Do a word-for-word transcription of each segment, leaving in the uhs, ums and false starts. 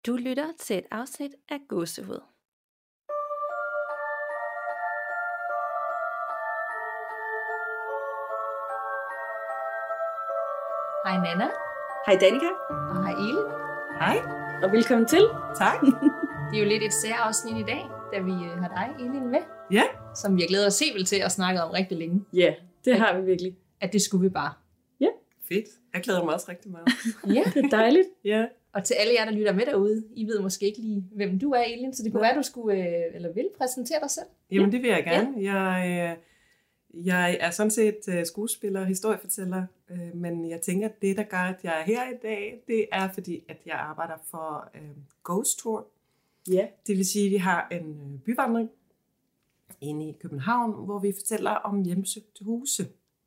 Du lytter til et afsnit af Gåsehud. Hej Nana. Hej Danika. Og hej Elin. Hej. Og velkommen til. Tak. Det er jo lidt et særafsnit i dag, da vi har dig, Elin, med. Ja. Som vi har glædet os helt vildt til at snakke om rigtig længe. Ja, det har vi virkelig. At det skulle vi bare. Ja. Fedt. Jeg glæder mig også rigtig meget. Ja. Det er dejligt. Ja. Og til alle jer, der lytter med derude, I ved måske ikke lige, hvem du er, Elin, så det kunne ja. være, du skulle, øh, eller vil præsentere dig selv. Jamen, det vil jeg gerne. Ja. Jeg, øh, jeg er sådan set øh, skuespiller og historiefortæller, øh, men jeg tænker, at det, der gør, at jeg er her i dag, det er fordi, at jeg arbejder for øh, Ghost Tour. Ja. Det vil sige, at vi har en øh, byvandring inde i København, hvor vi fortæller om hjemsøgte huse.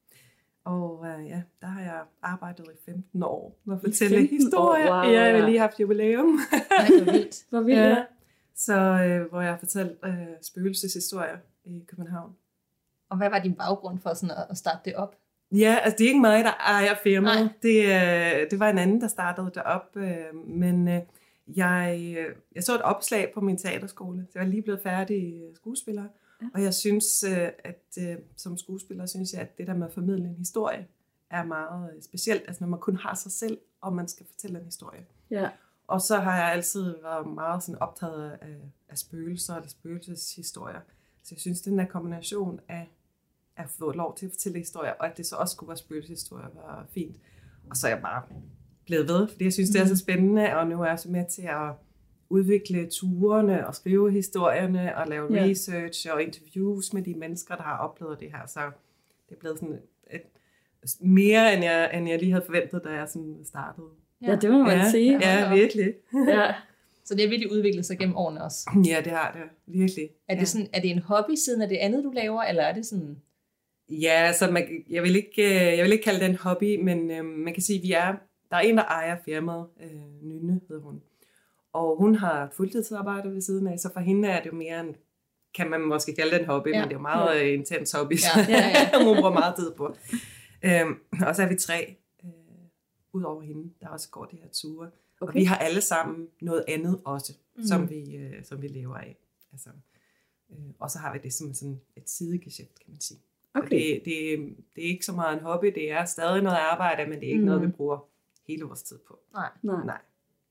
Og øh, ja, der har jeg arbejdet i femten år med at fortælle historier. År, wow, ja, jeg har ja. lige haft jubilæum. Nej, hvor vildt. Hvor vildt, Ja. ja. Så øh, hvor jeg har fortalt øh, spøgelseshistorier i København. Og hvad var din baggrund for sådan at, at starte det op? Ja, altså det er ikke mig, der ejer firmaet. Nej. Det, øh, det var en anden, der startede det op. Øh, men øh, jeg, øh, jeg så et opslag på min teaterskole. Så jeg var lige blevet færdig skuespiller. Ja. Og jeg synes, øh, at øh, som skuespiller, synes jeg, at det der med at formidle en historie er meget øh, specielt. Altså når man kun har sig selv, og man skal fortælle en historie. Ja. Og så har jeg altid været meget sådan optaget af, af spøgelser eller spøgelseshistorier. Så jeg synes, den der kombination af at få lov til at fortælle historier, og at det så også skulle være spøgelseshistorier, var fint. Og så er jeg bare blevet ved, fordi jeg synes, det er så spændende, og nu er jeg så med til at udvikle turene og skrive historierne og lave Ja. research og interviews med de mennesker, der har oplevet det her. Så det er blevet sådan et, mere, end jeg, end jeg lige havde forventet, da jeg sådan startede. Ja, det må man ja, sige. Ja, virkelig. Ja. Så det har virkelig udviklet sig gennem årene også. Ja, det har det. Virkelig. Er det, ja. sådan, er det en hobby siden af det andet, du laver, eller er det sådan... Ja, så man, jeg, vil ikke, jeg vil ikke kalde det en hobby, men øh, man kan sige, at vi er, der er en, der ejer firmaet, øh, Nynne hedder hun. Og hun har et fuldtidsarbejde ved siden af, så for hende er det jo mere en, kan man måske kalde det en hobby, ja. Men det er jo meget ja. intens hobby, så Ja, ja, ja. hun bruger meget tid på. Øhm, og så er vi tre, øh, ud over hende, der også går de her ture. Okay. Og vi har alle sammen noget andet også, mm. som, vi, øh, som vi lever af. Altså, øh, og så har vi det som sådan et sidegeschæft, kan man sige. Okay. Det, det, det er ikke så meget en hobby, det er stadig noget arbejde, men det er ikke mm. noget, vi bruger hele vores tid på. Nej. Nej. Nej.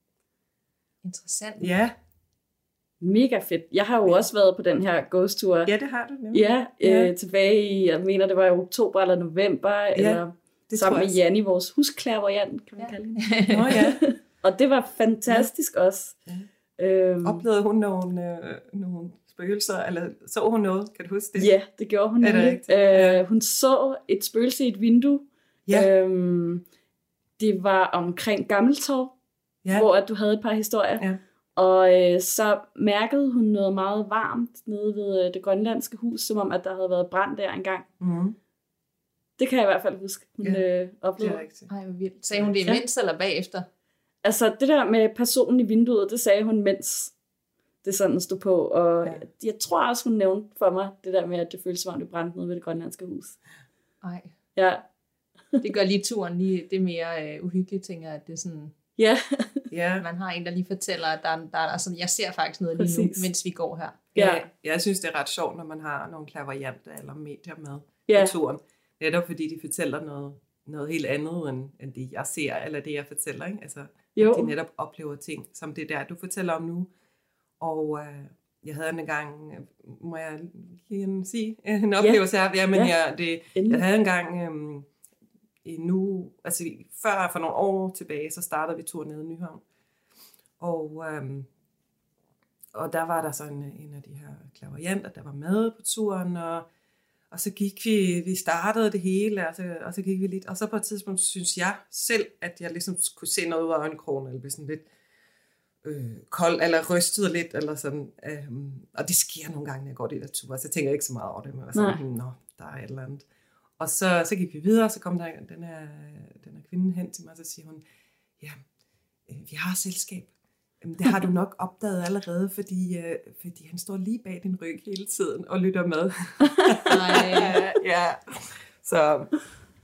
Interessant. Ja. Mega fedt. Jeg har jo også været på den her Ghost Tour. Ja, det har du nemlig. Ja, Ja. øh, tilbage i, jeg mener, det var i oktober eller november, ja, eller det sammen tror med jeg. Janni, vores husklærvoyant, kan man Ja. kalde hende. Nå ja. Og det var fantastisk også. Ja. Øhm, Oplevede hun nogle, øh, nogle spøgelser, eller så hun noget? Kan du huske det? Ja, det gjorde hun Er det nemlig. rigtigt? Ja. Øh, hun så et spøgelse i et vindue. Ja. Øhm, det var omkring Gammeltorv, Ja. hvor at du havde et par historier. Ja. Og øh, så mærkede hun noget meget varmt nede ved øh, det grønlandske hus, som om at der havde været brand der engang. Mm. Det kan jeg i hvert fald huske, hun Ja, øh, Det oplevede. er rigtigt. Ej, hvor vildt. Sagde hun det Ja. imens eller bagefter? Altså det der med personen i vinduet, det sagde hun, mens det sådan stod på. Og Ja. jeg tror også, hun nævnte for mig det der med, at det føltes som om det brændte nede ved det grønlandske hus. Nej. Ja, Det gør lige turen lige det mere øh, uhyggeligt, tænker jeg, at det er sådan... ja. Ja. Man har en, der lige fortæller, at der, er- der er altså, jeg ser faktisk noget lige nu, Præcis. mens vi går her. Ja. Jeg synes, det er ret sjovt, når man har nogle klaverjanter eller medier med Ja. på turen. Netop fordi de fortæller noget, noget helt andet, end, end det jeg ser, eller det jeg fortæller. Ikke? Altså, Jo. at de netop oplever ting, som det der, du fortæller om nu. Og øh, jeg havde en gang, øh, må jeg lige sige, en oplevelse her. Ja, men Ja. jeg, det, Endelig. jeg havde en gang, øh, i nu, altså før for nogle år tilbage, så startede vi tur nede i Nyhavn. Og, øhm, og der var der så en, en af de her klaverjanter, der var med på turen, og, og så gik vi, vi startede det hele, og så, og så gik vi lidt, og så på et tidspunkt synes jeg selv, at jeg ligesom kunne se noget ud af øjenkrogen, eller blive sådan lidt øh, kold, eller rystet lidt, eller sådan, øhm, og det sker nogle gange, når jeg går de der ture, så jeg tænker ikke så meget over det, men jeg var sådan, Nej. nå, der er et eller andet. Og så, så gik vi videre, så kom der den her, den her kvinde hen til mig, og så siger hun, ja, øh, vi har selskab. Jamen, det har du nok opdaget allerede, fordi, øh, fordi han står lige bag din ryg hele tiden og lytter med. Nej. ja, så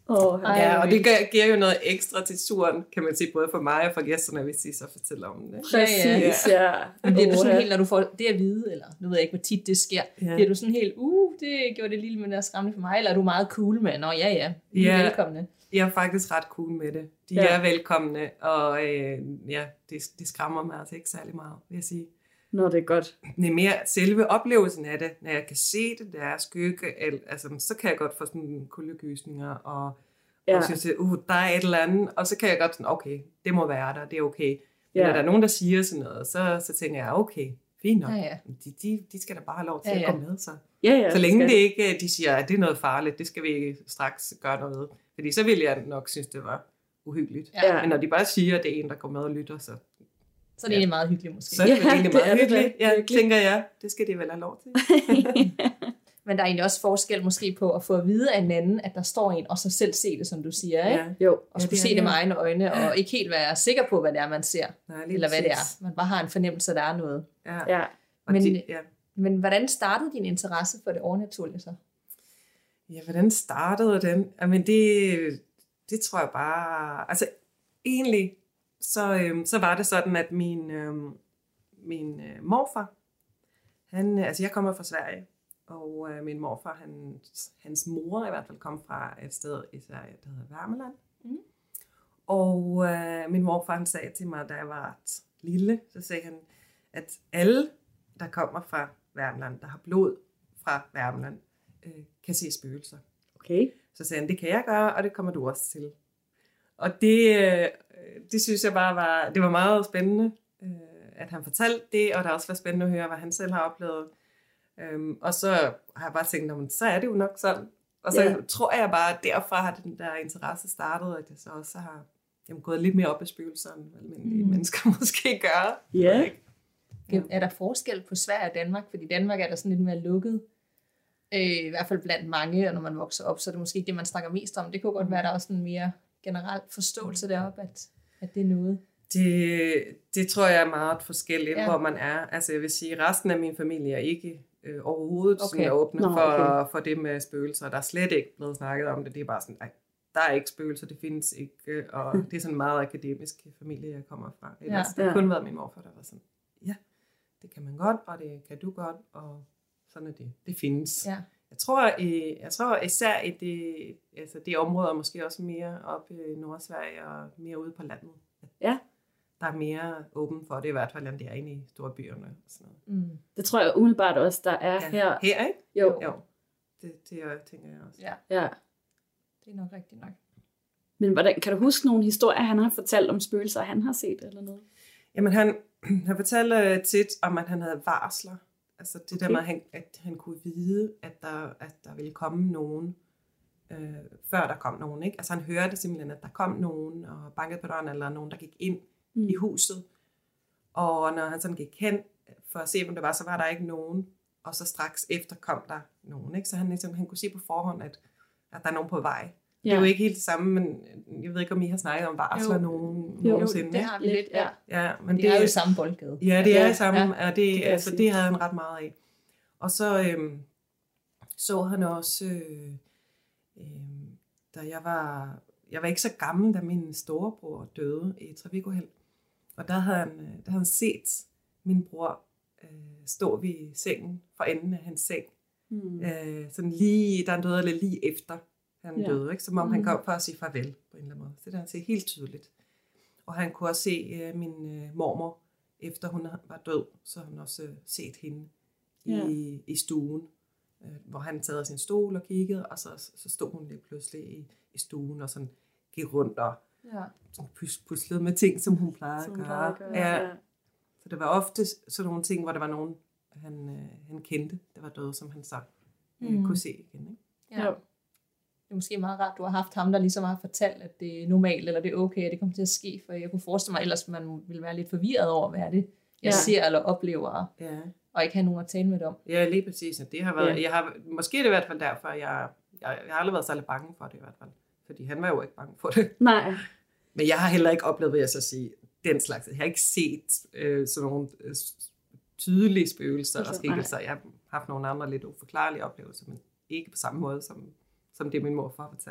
Oh, Ja, og det gør, giver jo noget ekstra til turen, kan man sige, både for mig og for gæsterne, hvis de så fortæller om det. Præcis, ja. ja. Men bliver du sådan helt, når du får det at vide, eller nu ved jeg ikke, hvor tit det sker, ja. Bliver du sådan helt, uh, det gjorde det lille, men det er skræmmende for mig, eller er du meget cool med, nå ja, ja, I er ja, velkomne? Jeg er faktisk ret cool med det. De ja. er velkomne, og øh, ja, det, det skræmmer mig altså ikke særlig meget, vil jeg sige. Nå, det er godt. Det er mere selve oplevelsen af det, når jeg kan se det, der er skygge, altså, så kan jeg godt få sådan kuldegysninger, og Ja. Og synes, at uh, der er et eller andet, og så kan jeg godt sådan, okay, det må være der, det er okay. Men ja. Når der er nogen, der siger sådan noget, så, så tænker jeg, okay, fint nok. Ja, ja. De, de, de skal da bare have lov til ja, ja. at komme med. Så, ja, ja, så længe det ikke, de siger, at det er noget farligt, det skal vi ikke straks gøre noget ved. Fordi så ville jeg nok synes, det var uhyggeligt. Ja. Men når de bare siger, at det er en, der går med og lytter, så... Så er det ja. egentlig meget hyggeligt måske. Så er det ja, egentlig meget det hyggeligt. Det, ja, tænker jeg, det skal de vel have lov til. Men der er egentlig også forskel måske på at få at vide af en anden, at der står en, og så selv se det, som du siger, ikke? Ja. Jo. Og skulle ja, se det med egne øjne, og ikke helt være sikker på, hvad det er, man ser. Nej, eller hvad det er. Man bare har en fornemmelse, at der er noget. Ja. ja. Men, de, ja. men hvordan startede din interesse for det overnaturlige så? Ja, hvordan startede den? Jamen det, det tror jeg bare... Altså egentlig, så, øhm, så var det sådan, at min, øhm, min øh, morfar, han, altså jeg kommer fra Sverige, og øh, min morfar, han, hans mor i hvert fald, kom fra et sted i Sverige, der hedder Värmland. Mm. Og øh, min morfar, han sagde til mig, da jeg var lille, så sagde han, at alle, der kommer fra Värmland, der har blod fra Värmland, øh, kan se spøgelser. Okay. Så sagde han, det kan jeg gøre, og det kommer du også til. Og det, øh, det synes jeg bare var, det var meget spændende, øh, at han fortalte det, og det har også været spændende at høre, hvad han selv har oplevet. Øhm, og så har jeg bare tænkt, men så er det jo nok sådan. Og så yeah. tror jeg bare, at derfra har den der interesse startet, at jeg så også har jamen, gået lidt mere op i spøgelser, end almindelige mm. mennesker måske gør. Ja. Yeah. Er der forskel på Sverige og Danmark? Fordi i Danmark er der sådan lidt mere lukket. Øh, I hvert fald blandt mange, og når man vokser op, så er det måske ikke det, man snakker mest om. Det kunne godt være, at der er også en mere generel forståelse deroppe, at, at det er noget. Det, det tror jeg er meget forskelligt, ja. hvor man er. Altså jeg vil sige, resten af min familie er ikke øh, overhovedet okay. sådan åbne Nå, for, okay. for det med spøgelser. Der er slet ikke blevet snakket om det. Det er bare sådan, nej, der er ikke spøgelser, det findes ikke. Og det er sådan en meget akademisk familie, jeg kommer fra. Ellers ja. Det har kun været min morfar, der var sådan, ja, det kan man godt, og det kan du godt, og sådan er det. Det findes. Ja. Jeg tror, jeg tror især i det, altså det område, måske også mere op i Nordsverige og mere ude på landet. Ja. Der er mere åben for det, i hvert fald, end det er inde i store byerne. Og sådan noget. Mm. Det tror jeg umiddelbart også, der er ja. her. Her, ikke? Jo. jo. Det, det tænker jeg også. Ja. ja. Det er nok rigtigt nok. Men hvordan, kan du huske nogle historier, han har fortalt om spøgelser, han har set eller noget? Jamen, han, han fortalte tit om, at han havde varsler. Altså det okay. der med, at han, at han kunne vide, at der, at der ville komme nogen, øh, før der kom nogen. Ikke? Altså han hørte simpelthen, at der kom nogen og bankede på døren, eller nogen, der gik ind mm. i huset. Og når han sådan gik hen for at se, hvem det var, så var der ikke nogen. Og så straks efter kom der nogen. Ikke? Så han, ligesom, han kunne se på forhånd, at, at der er nogen på vej. Ja. Det er jo ikke helt det samme, men jeg ved ikke, om I har snakket om varsler nogen jo, nogensinde. Jo, det har vi lidt, ja. ja men det, det er jo samme boldgade. Ja, det er samme, ja, og det, det, altså, det havde han ret meget af. Og så øhm, så han også, øh, øh, da jeg var, jeg var ikke så gammel, da min storebror døde i et trafikuheld. Og der havde han, der havde han set min bror øh, stå ved sengen, for enden af hans seng. Mm. Øh, sådan lige, der han døde lidt lige efter han ja. døde, ikke? Som om mm. han kom for at sige farvel på en eller anden måde. Så det han se helt tydeligt. Og han kunne også se øh, min øh, mormor, efter hun var død, så han også øh, set hende ja. i, i stuen, øh, hvor han sad sin stol og kiggede, og så, så stod hun lige pludselig i, i stuen og sådan gik rundt og ja. pus, puslede med ting, som hun plejede at gøre. gøre ja. Ja. Så det var ofte sådan nogle ting, hvor der var nogen, han, øh, han kendte, der var døde, som han så øh, mm. kunne se igen. Ikke? Ja. Ja. Det er måske meget rart, du har haft ham, der ligesom har fortalt, at det er normalt, eller det er okay, at det kommer til at ske, for jeg kunne forestille mig, ellers man ville være lidt forvirret over, hvad er det, jeg ja. ser eller oplever, ja. og ikke have nogen at tale med det om. Ja, lige præcis. Det har været, ja. jeg har, måske er det i hvert fald derfor, jeg, jeg, jeg har aldrig været særlig bange for det i hvert fald, fordi han var jo ikke bange for det. Nej. Men jeg har heller ikke oplevet, vil jeg så sige, den slags. Jeg har ikke set øh, sådan nogle øh, tydelige spøgelser og skikkelser. Jeg har haft nogle andre lidt uforklarlige oplevelser, men ikke på samme måde, som, som det min morfar fortalte om.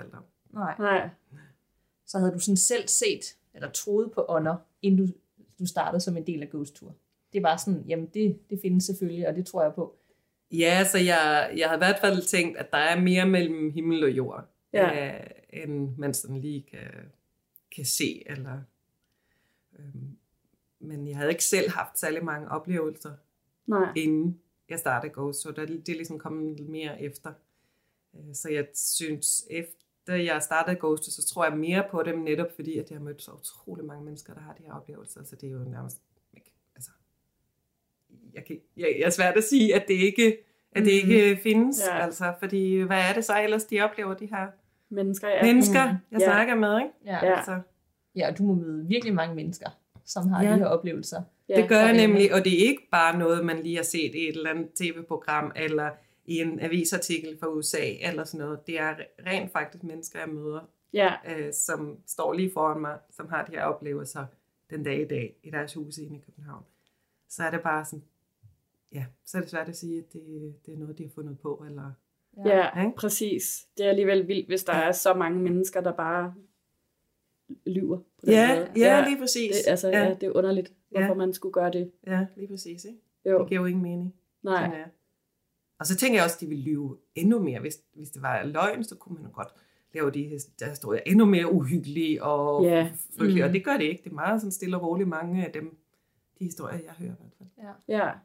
Nej. Nej. Så havde du sådan selv set, eller troet på ånder, inden du, du startede som en del af Ghost Tour. Det var sådan, jamen det, det findes selvfølgelig, og det tror jeg på. Ja, så jeg, jeg har i hvert fald tænkt, at der er mere mellem himmel og jord, Ja. øh, end man sådan lige kan, kan se. Eller, øhm, men jeg havde ikke selv haft særlig mange oplevelser, Nej. inden jeg startede Ghost Tour. Det er ligesom kommet mere efter. Øh, så jeg synes, efter jeg startede Ghost Tour, så tror jeg mere på dem, netop fordi, at jeg har mødt så utrolig mange mennesker, der har de her oplevelser. Så det er jo nærmest ikke, altså, jeg, kan, jeg, jeg er svært at sige, at det ikke, at det ikke findes. Ja. Altså, fordi hvad er det så ellers, de oplever, de her Mennesker, ja. mennesker, jeg Ja. snakker med, ikke? Ja. Ja. Altså, Ja, og du må møde virkelig mange mennesker, som har Ja. de her oplevelser. Ja. det gør jeg og emner. nemlig, og det er ikke bare noget, man lige har set i et eller andet tv-program, eller i en avisartikel fra U S A, eller sådan noget. Det er rent faktisk mennesker, jeg møder, Ja. øh, som står lige foran mig, som har de her oplevelser den dag i dag, i deres huse inde i København. Så er det bare sådan, ja, så er det svært at sige, at det, det er noget, de har fundet på, eller... Ja, Ikke? præcis. Det er alligevel vildt, hvis der er så mange mennesker, der bare lyver på den Ja, måde. ja, lige præcis. Det, altså, ja. ja, ja, det er underligt, hvorfor Ja. man skulle gøre det. ja, lige præcis, ikke? Jo, Det giver jo ingen mening. nej. Sådan er. Og så tænker jeg også, at de ville lyve endnu mere. Hvis, hvis det var løgn, så kunne man jo godt lave de der historier endnu mere uhyggelige og Ja. frygtelige. Mm. Og det gør det ikke. Det er meget sådan stille og roligt, mange af dem, de historier, jeg hører i hvert fald. Ja. Ja.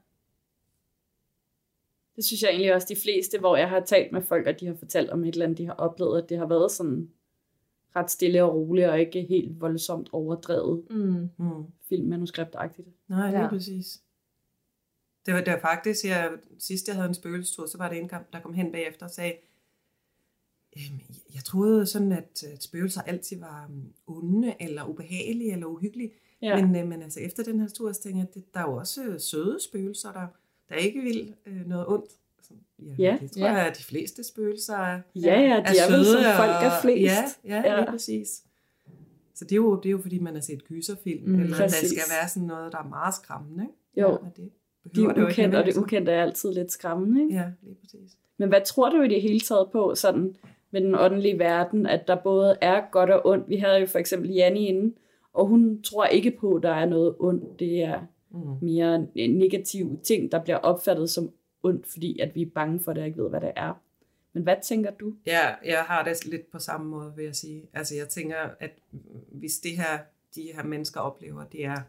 Det synes jeg egentlig også de fleste, hvor jeg har talt med folk, og de har fortalt om et eller andet, de har oplevet, at det har været sådan ret stille og roligt, og ikke helt voldsomt overdrevet Mm. Mm. filmmanuskriptagtigt. Nej, lige Ja. ja. præcis. Det var, det var faktisk, jeg, sidst jeg havde en spøgelsestur, så var det en, der kom hen bagefter og sagde, øhm, jeg troede sådan, at, at spøgelser altid var um, onde, eller ubehagelige, eller uhyggelige. Ja. Men, øh, men altså efter den her tur, så tænkte jeg, at det, der er jo også øh, søde spøgelser, der, der ikke vil øh, noget ondt. Så, ja, Ja. det tror Ja. jeg, at de fleste spøgelser er, Ja, ja, de er, vel som folk er flest. Ja, ja, Ja. ja. Lige præcis. Så det er, jo, det er jo fordi, man har set gyserfilm, Mm, mm, eller præcis. der skal være sådan noget, der er meget skræmmende. Ikke? Jo, Men det de behøver er det jo ikke ukendte, og det nødvendigvis. ukendte er altid lidt skræmmende, ikke? Ja, lige præcis. Men hvad tror du i det hele taget på, sådan med den åndelige verden, at der både er godt og ondt? Vi havde jo for eksempel Janni inde, og hun tror ikke på, at der er noget ondt. Det er Mm. mere negative ting, der bliver opfattet som ondt, fordi at vi er bange for det og ikke ved, hvad det er. Men hvad tænker du? Ja, jeg har det lidt på samme måde, vil jeg sige. Altså, jeg tænker, at hvis det her, de her mennesker oplever, det er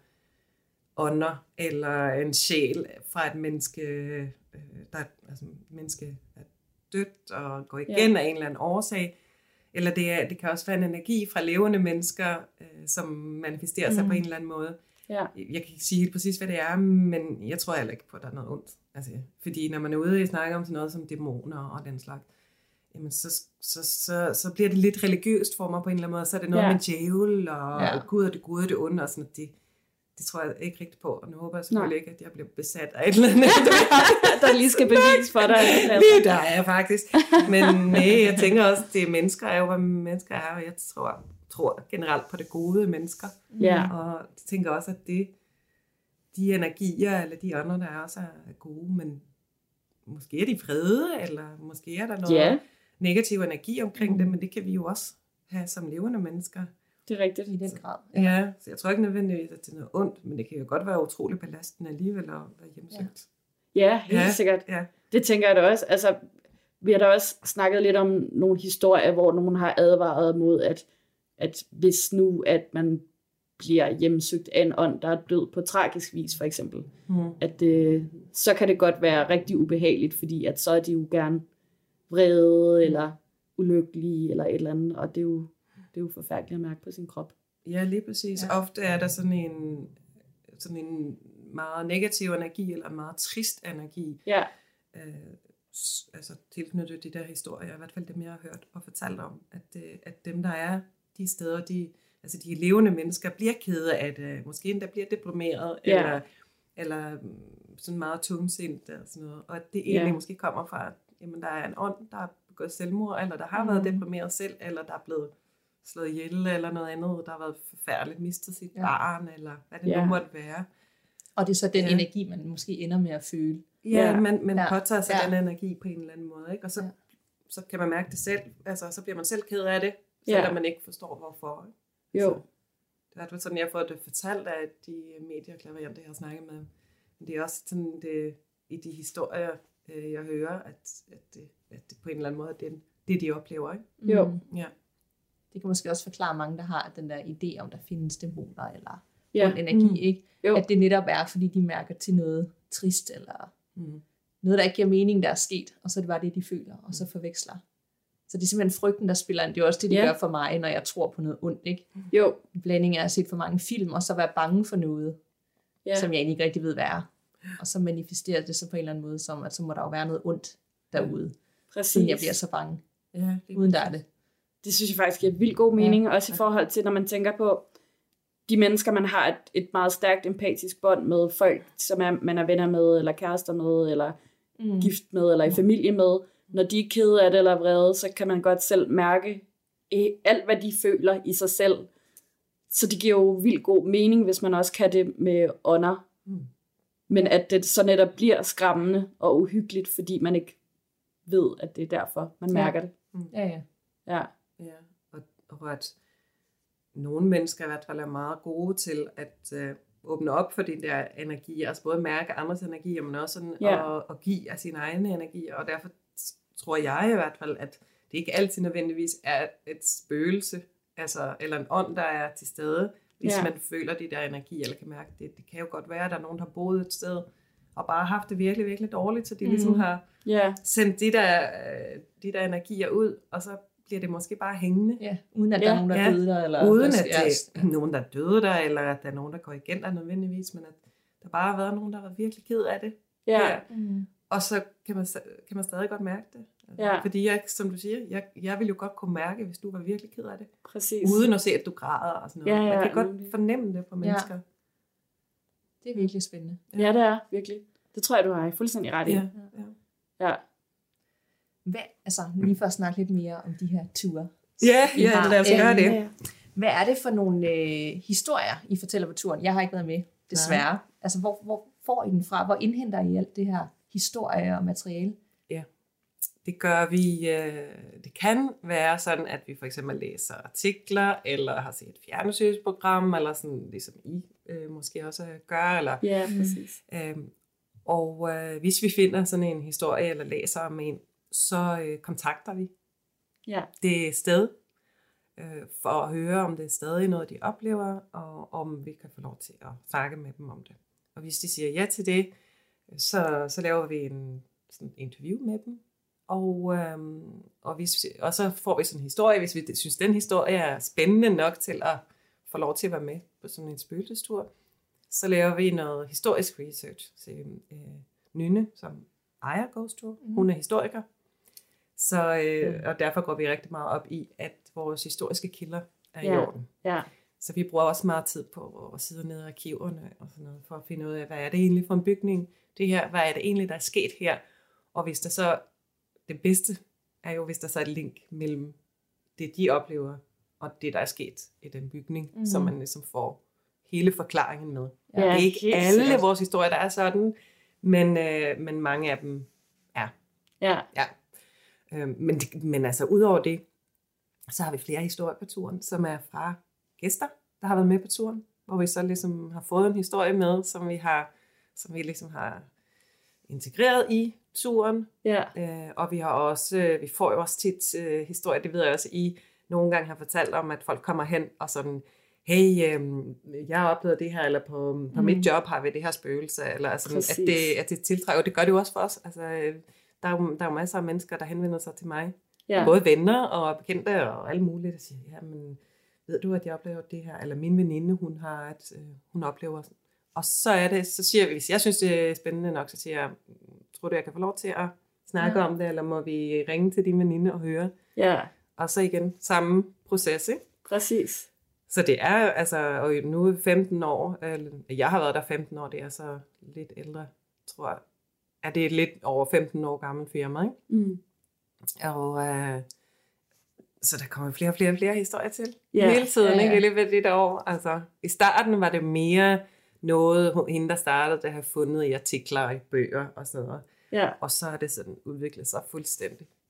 ånder eller en sjæl fra et menneske, øh, der altså, menneske er dødt og går igen Ja. af en eller anden årsag, eller det, er, det kan også være en energi fra levende mennesker, øh, som manifesterer sig Mm. på en eller anden måde. Ja, Jeg kan ikke sige helt præcis, hvad det er, men jeg tror heller ikke på, at der er noget ondt. Altså, fordi når man er ude og snakker om sådan noget som dæmoner og den slags, jamen så, så, så, så bliver det lidt religiøst for mig på en eller anden måde. Så er det noget Ja. ja. med djævel og Ja. ja. Gud og det gode og det onde og sådan noget. Det, det tror jeg ikke rigtigt på. Og nu håber jeg selvfølgelig ikke, at jeg bliver besat af et eller andet. der lige skal bevise for dig. Lige der er jeg faktisk. Men nej, jeg tænker også, det er mennesker er jo, hvad mennesker er. Og jeg tror, tror generelt på det gode mennesker. Ja, Og jeg tænker også, at det, de energier, eller de andre, der er også er gode, men måske er de vrede, eller måske er der noget ja, negativ energi omkring Mm. dem, men det kan vi jo også have som levende mennesker. det er rigtigt. I den grad. Ja, så jeg tror ikke nødvendigvis, at det er noget ondt, men det kan jo godt være utroligt belastende alligevel at være hjemsøgt. Ja, helt Ja. sikkert. Ja. Det tænker jeg da også. Altså, vi har da også snakket lidt om nogle historier, hvor nogen har advaret mod, at, at hvis nu, at man bliver hjemsøgt af en ånd, der er død på tragisk vis, for eksempel, Mm. at øh, så kan det godt være rigtig ubehageligt, fordi at så er de jo gerne vrede, eller ulykkelige, eller et eller andet, og det er jo, det er jo forfærdeligt at mærke på sin krop. Ja, lige præcis. Ja. Ja. Ofte er der sådan en, sådan en meget negativ energi, eller en meget trist energi, Ja, øh, s- altså tilknyttet de der historier, i hvert fald dem, jeg har hørt og fortalt om, at, øh, at dem, der er de steder, de, altså de levende mennesker, bliver kede af det, måske endda bliver deprimeret, Ja. eller, eller mm, sådan meget tungsindt og sådan noget, og at det egentlig Ja. måske kommer fra, at jamen, der er en ånd, der har begået selvmord, eller der har Mm. været deprimeret selv, eller der er blevet slået ihjel, eller noget andet, der har været forfærdeligt, mistet sit Ja. barn, eller hvad det Ja. nu måtte være. Og det er så den Ja. energi, man måske ender med at føle. Ja, Ja. ja. man, man Ja. ja. påtager sig Ja. ja. den energi på en eller anden måde, ikke? Og så, Ja. ja. så kan man mærke det selv, altså så bliver man selv ked af det, Ja. selvom man ikke forstår, hvorfor. Jo. Så, det er i hvert fald sådan, jeg har fået det fortalt af de medier og klaverjanter, jeg har snakket med. Men det er også sådan, det, i de historier, øh, jeg hører, at, at, det, at det på en eller anden måde er det, det de oplever. Ikke? Jo. Mm. Ja. Det kan måske også forklare mange, der har den der idé om, der findes dæmoner eller Ja. ond energi, Mm. ikke? Jo. At det netop er, fordi de mærker til noget trist, eller Mm. noget, der ikke giver mening, der er sket, og så er det bare det, de føler, og så forveksler. Så det er simpelthen frygten, der spiller ind. Det er også det, de Ja. gør for mig, når jeg tror på noget ondt, ikke? Jo. En blanding af at have set for mange film, og så være bange for noget, Ja. som jeg egentlig ikke rigtig ved, hvad er. Og så manifesterer det så på en eller anden måde, som at så må der jo være noget ondt derude, Præcis. siden jeg bliver så bange, Ja, det uden der er det. Det synes jeg faktisk giver vildt god mening, ja. Også i forhold til, når man tænker på de mennesker, man har et, et meget stærkt empatisk bånd med, folk, som er, man er venner med, eller kærester med, eller Mm. gift med, eller i familie med. Når de er kede af det eller vrede, så kan man godt selv mærke eh, alt, hvad de føler i sig selv. Så det giver jo vildt god mening, hvis man også kan det med ånder. Mm. Men at det så netop bliver skræmmende og uhyggeligt, fordi man ikke ved, at det er derfor, man mærker det. Ja, ja. Ja. Ja, og, og at nogle mennesker i hvert fald er meget gode til at øh, åbne op for de der energier, altså både mærke andres energier, men også sådan Ja. at, at give af sine egne energier, og derfor tror jeg i hvert fald, at det ikke altid nødvendigvis er et spøgelse, altså, eller en ånd, der er til stede, hvis Ja. man føler de der energier, eller kan mærke det. Det kan jo godt være, at der er nogen, der har boet et sted, og bare haft det virkelig, virkelig dårligt, så de mm. ligesom har Ja. sendt de der, øh, de der energier ud, og så bliver det måske bare hængende. Ja, uden at Ja. der er nogen, der Ja. døde der. Eller Uden hvad at sker. det er nogen, der døde der, eller at der er nogen, der går igen der nødvendigvis, men at der bare har været nogen, der var virkelig ked af det. Ja. Mm. Og så kan man, kan man stadig godt mærke det. Ja. Fordi jeg, som du siger, jeg, jeg vil jo godt kunne mærke, hvis du var virkelig ked af det. Præcis. Uden at se, at du græder og sådan noget. Ja, ja, Man kan godt nemlig. fornemme det på mennesker. Det er virkelig spændende. Ja, det er virkelig. Det tror jeg, du har fuldstændig ret i. Ja, ja. Ja. Hvad, altså, lige for at snakke lidt mere om de her ture. Ja, I ja, har. lad os gøre Øhm, det. Hvad er det for nogle øh, historier, I fortæller på turen? Jeg har ikke været med, desværre. Altså, hvor, hvor får I den fra? Hvor indhenter I alt det her historie og materiale? Det gør vi, øh, det kan være sådan, at vi for eksempel læser artikler, eller har set et fjernsynsprogram, eller sådan, ligesom I øh, måske også gør, eller Ja, præcis. Øhm, og øh, hvis vi finder sådan en historie, eller læser om en, så øh, kontakter vi Ja. det sted, øh, for at høre, om det er stadig noget, de oplever, og om vi kan få lov til at snakke med dem om det. Og hvis de siger ja til det, så, så laver vi en sådan interview med dem, og, øhm, og, hvis, og så får vi sådan en historie, hvis vi synes, den historie er spændende nok til at få lov til at være med på sådan en spøgelsestur, så laver vi noget historisk research til øh, Nynne, som ejer Ghost Tour. Mhm. Hun er historiker, så, øh, og derfor går vi rigtig meget op i, at vores historiske kilder er Ja. i orden. Ja. Så vi bruger også meget tid på at sidde nede i arkiverne og sådan noget, for at finde ud af, hvad er det egentlig for en bygning, det her, hvad er det egentlig, der er sket her, og hvis der så, det bedste er jo, hvis der så er et link mellem det, de oplever, og det, der er sket i den bygning, Mhm. mm. så man ligesom får hele forklaringen med. Ja, Det er ikke helt alle sikkert. vores historier, der er sådan, men, øh, men mange af dem er. Ja. Ja. Øh, men, det, men altså, udover det, så har vi flere historier på turen, som er fra gæster, der har været med på turen, hvor vi så ligesom har fået en historie med, som vi har, som vi ligesom har integreret i turen. Ja. Øh, og vi har også, øh, vi får jo også tit øh, historier, det ved jeg også, I nogle gange har fortalt om, at folk kommer hen og sådan, hey, øh, jeg har oplevet det her, eller på, på mm. mit job har vi det her spøgelse, eller altså, at, det, at det tiltrækker, og det gør det jo også for os. Altså, øh, der, er jo, der er jo masser af mennesker, der henvender sig til mig. Ja. Både venner og bekendte og alle mulige, der siger, ja, men ved du, at jeg oplever det her? Eller min veninde, hun har, at øh, hun oplever sådan. Og så er det, så siger vi, hvis jeg synes, det er spændende nok, så siger jeg, tror du, jeg kan få lov til at snakke ja. om det, eller må vi ringe til din veninde og høre? Ja. Og så igen, samme proces, ikke? Præcis. Så det er, altså, og nu er femten år, eller, jeg har været der femten år, det er så lidt ældre, tror jeg. Er det et lidt over femten år gammel firma, ikke? Mm. Og øh, så der kommer flere og flere og flere historier til. Ja. Hele tiden, Ja, ja. ikke? I løbet af det der år. Altså, i starten var det mere noget, hun- hende der startede, det har fundet i artikler og i bøger og sådan noget. Ja. Og så er det sådan udviklet sig fuldstændig.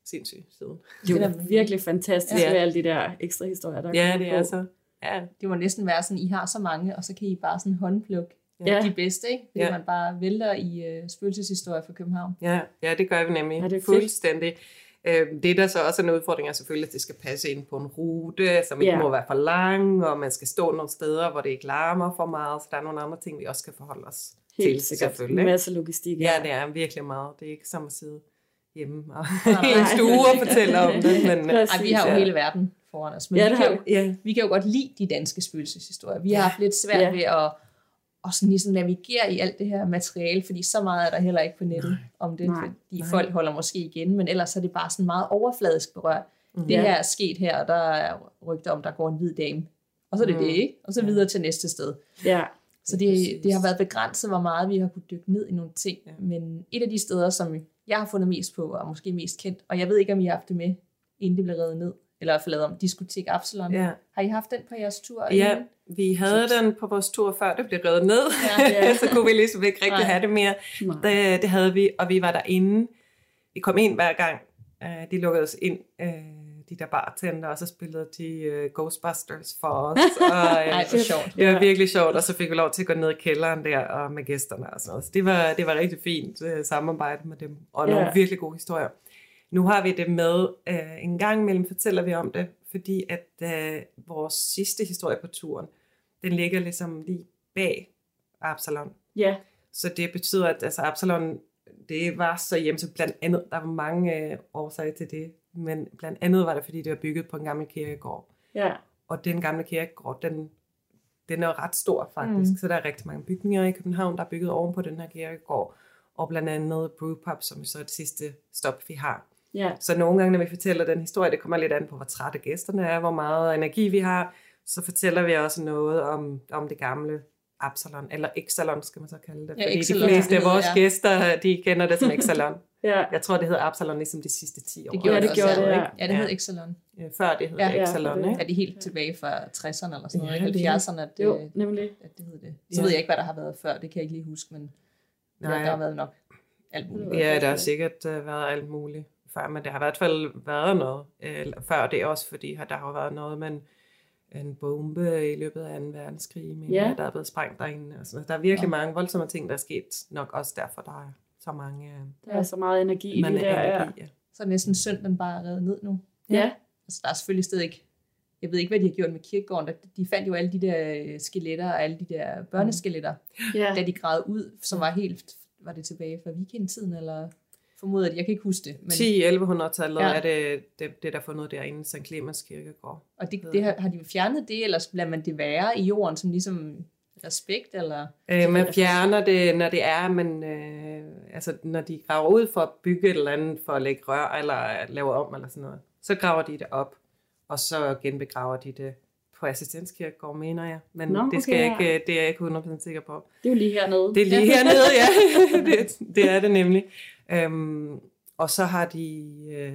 sindssyg siden. Det er virkelig fantastisk Ja. med alle de der ekstra historier, der Ja, kommer det er på. så. Ja. Det må næsten være sådan, I har så mange, og så kan I bare sådan håndplukke Ja. de bedste, ikke? Fordi Ja. man bare vælter i uh, spøgelseshistorier fra København. Ja, ja, det gør vi nemlig. Ja, det er fedt. Fuldstændig. Øhm, Det, der så også er en udfordring, er selvfølgelig, at det skal passe ind på en rute, som ikke Ja. må være for lang, og man skal stå nogle steder, hvor det ikke larmer for meget, så der er nogle andre ting, vi også skal forholde os Helt til, sikkert. En selvfølgelig. masse logistik. Ja, det er virkelig meget. Det er ikke som at sidde hjemme og Nej. i en stue og fortælle om det. Men, Præcis. Ej, vi har jo ja. hele verden foran os, men Ja, vi, det kan har jo, ja. vi kan jo godt lide de danske spøgelseshistorier. Vi har haft lidt svært Ja. ved at og sådan ligesom navigere i alt det her materiale, fordi så meget er der heller ikke på nettet Nej. om det, Nej. fordi Nej. folk holder måske igen, men ellers er det bare sådan meget overfladisk berørt. Mm. Det Ja. her er sket her, og der er rygter om, der går en hvid dame. Og så er det Mm. det, ikke? Og så Ja. videre til næste sted. Ja. Så Ja, det, præcis. det har været begrænset, hvor meget vi har kunne dykke ned i nogle ting. Ja. Men et af de steder, som jeg har fundet mest på, og måske mest kendt, og jeg ved ikke, om I har haft det med, inden det blev revet ned, eller i hvert fald lavet om, Diskotek Absalon. Ja. Har I haft den på jeres tur? Ja, inden? vi havde den på vores tur, før det blev revet ned. Ja, ja. Så kunne vi ligesom ikke rigtig Nej. have det mere. Nej. Det, det havde vi, og vi var derinde. Vi kom ind hver gang. Uh, de lukkede os ind, uh, de der bartender, og så spillede de uh, Ghostbusters for os. Og, uh, Ej, hvor sjovt. det var Ja. virkelig sjovt, og så fik vi lov til at gå ned i kælderen der og med gæsterne og sådan noget. Så det var, det var rigtig fint uh, samarbejde med dem, og nogle Ja. virkelig gode historier. Nu har vi det med, uh, en gang imellem fortæller vi om det, fordi at uh, vores sidste historie på turen, den ligger ligesom lige bag Absalon. Ja. Så det betyder, at altså, Absalon, det var så hjemme, så blandt andet, der var mange øh, årsager til det, men blandt andet var det, fordi det var bygget på en gammel kirkegård. Ja. Og den gamle kirkegård, den, den er jo ret stor faktisk, mm. så der er rigtig mange bygninger i København, der er bygget oven på den her kirkegård, og blandt andet Brewpub, som så er det sidste stop, vi har. Ja. Så nogle gange, når vi fortæller den historie, det kommer lidt an på, hvor trætte gæsterne er, hvor meget energi vi har, så fortæller vi også noget om, om det gamle Absalon, eller Exalon skal man så kalde det, Ja, fordi Exalon, de fleste af det ved vores jeg. gæster, de kender det som Exalon. Ja. Jeg tror, det hedder Absalon ligesom de sidste ti år. Det gjorde Ja, det, det også, gjorde det, ja. ja. Ja, det hed Ja. Exalon. Øh, Før det hed Ja, ja, ja, Exalon, det- ikke? Er de helt tilbage fra tresserne eller sådan noget, Ja, ikke? det er- halvfjerdserne, at det, Jo, nemlig. at det hed det. Så Ja. ved jeg ikke, hvad der har været før, det kan jeg ikke lige huske, men ja, Nej. der har været nok alt muligt. Ja, der har sikkert uh, været alt muligt før, men det har i hvert fald været noget øh, før det også, fordi der har jo været noget med en, en bombe i løbet af anden verdenskrig, men Ja. ja. der er blevet sprængt derinde. Og sådan noget. Der er virkelig Ja. mange voldsomme ting, der er sket, nok også derfor, der er så mange øh, Der er så meget energi i man det der. Ja. energi. Ja. Så er det næsten synd, den bare er revet ned nu. Ja. Altså, der er selvfølgelig stadig ikke, jeg ved ikke, hvad de har gjort med kirkegården. Der- De fandt jo alle de der øh, skeletter og alle de der børneskeletter, Ja. da de gravede ud, som var helt, var det tilbage fra vikingtiden, eller formodet, jeg kan ikke huske det. Men, ti elleve hundrede-tallet Ja. ja. er det, det, det, der er fundet derinde, Sankt Clemens Kirkegård. og det, det har, har de fjernet det, eller lader man det være i jorden, som ligesom respekt, eller? Øh, man fjerner det, når det er, men øh, altså, når de graver ud for at bygge et eller andet, for at lægge rør, eller lave om, eller sådan noget, så graver de det op, og så genbegraver de det på Assistenskirkegård, mener jeg. Men Nå, det, skal okay, jeg ikke, det er jeg ikke hundrede procent sikker på. Det er jo lige hernede. Det er lige hernede, ja. det, det er det nemlig. Øhm, og så har de, øh,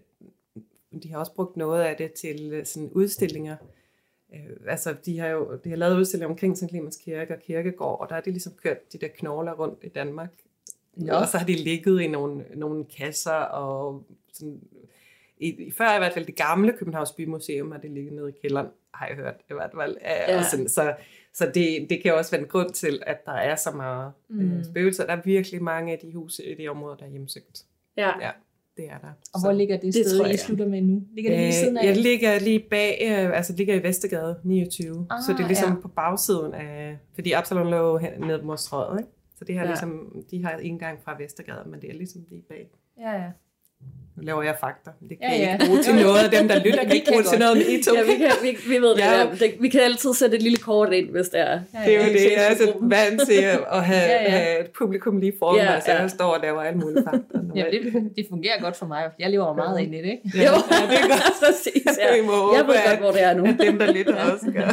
de har også brugt noget af det til øh, sådan udstillinger. Øh, altså, de har jo de har lavet udstillinger omkring Sankt Clemens Kirke og Kirkegård, og der har de ligesom kørt de der knogler rundt i Danmark. Nå. Og så har de ligget i nogle, nogle kasser, og sådan, i, i før i hvert fald det gamle Københavns Bymuseum, har det ligget nede i kælderen, har jeg hørt i hvert fald. Ja. Og sådan, så så det, det kan også være en grund til, at der er så meget Mm. mm. spøgelser. Der er virkelig mange af de huse i de områder, der er hjemsøgt. Ja. Ja, det er der. Og Så- hvor ligger det, Det sted, tror I jeg. slutter med nu? Ligger det lige ved siden Øh, af? jeg ligger lige bag, øh, altså ligger i Vestergade niogtyve, Ah, så det er ligesom ja. på bagsiden af, fordi Absalon lå hen- nede mod Strøget, ikke? Så det har Ja. ja. ligesom, de har indgang fra Vestergade, men det er ligesom lige bag. Ja, ja. Nu laver jeg fakta. Det kan Ja, ja, ja. ja. ikke bruge til noget af dem, der lytter. Det Kan ikke kan bruge jeg til godt. noget med I to. Ja, vi, kan, vi, vi ved det, Ja. der. det. Vi kan altid sætte et lille kort ind, hvis det er. Ja, Det er jo ja. det, jeg er så vant til at have, Ja, ja. have et publikum lige foran Ja, mig, så ja. jeg står og laver alle mulige fakta. Ja, det, det fungerer godt for mig. Jeg lever meget ind i det, ikke? Jo, ja, det er godt. Præcis, ja. Vi må håbe, Jeg ved godt, at- hvor det er nu. at dem, der lytter, også gør.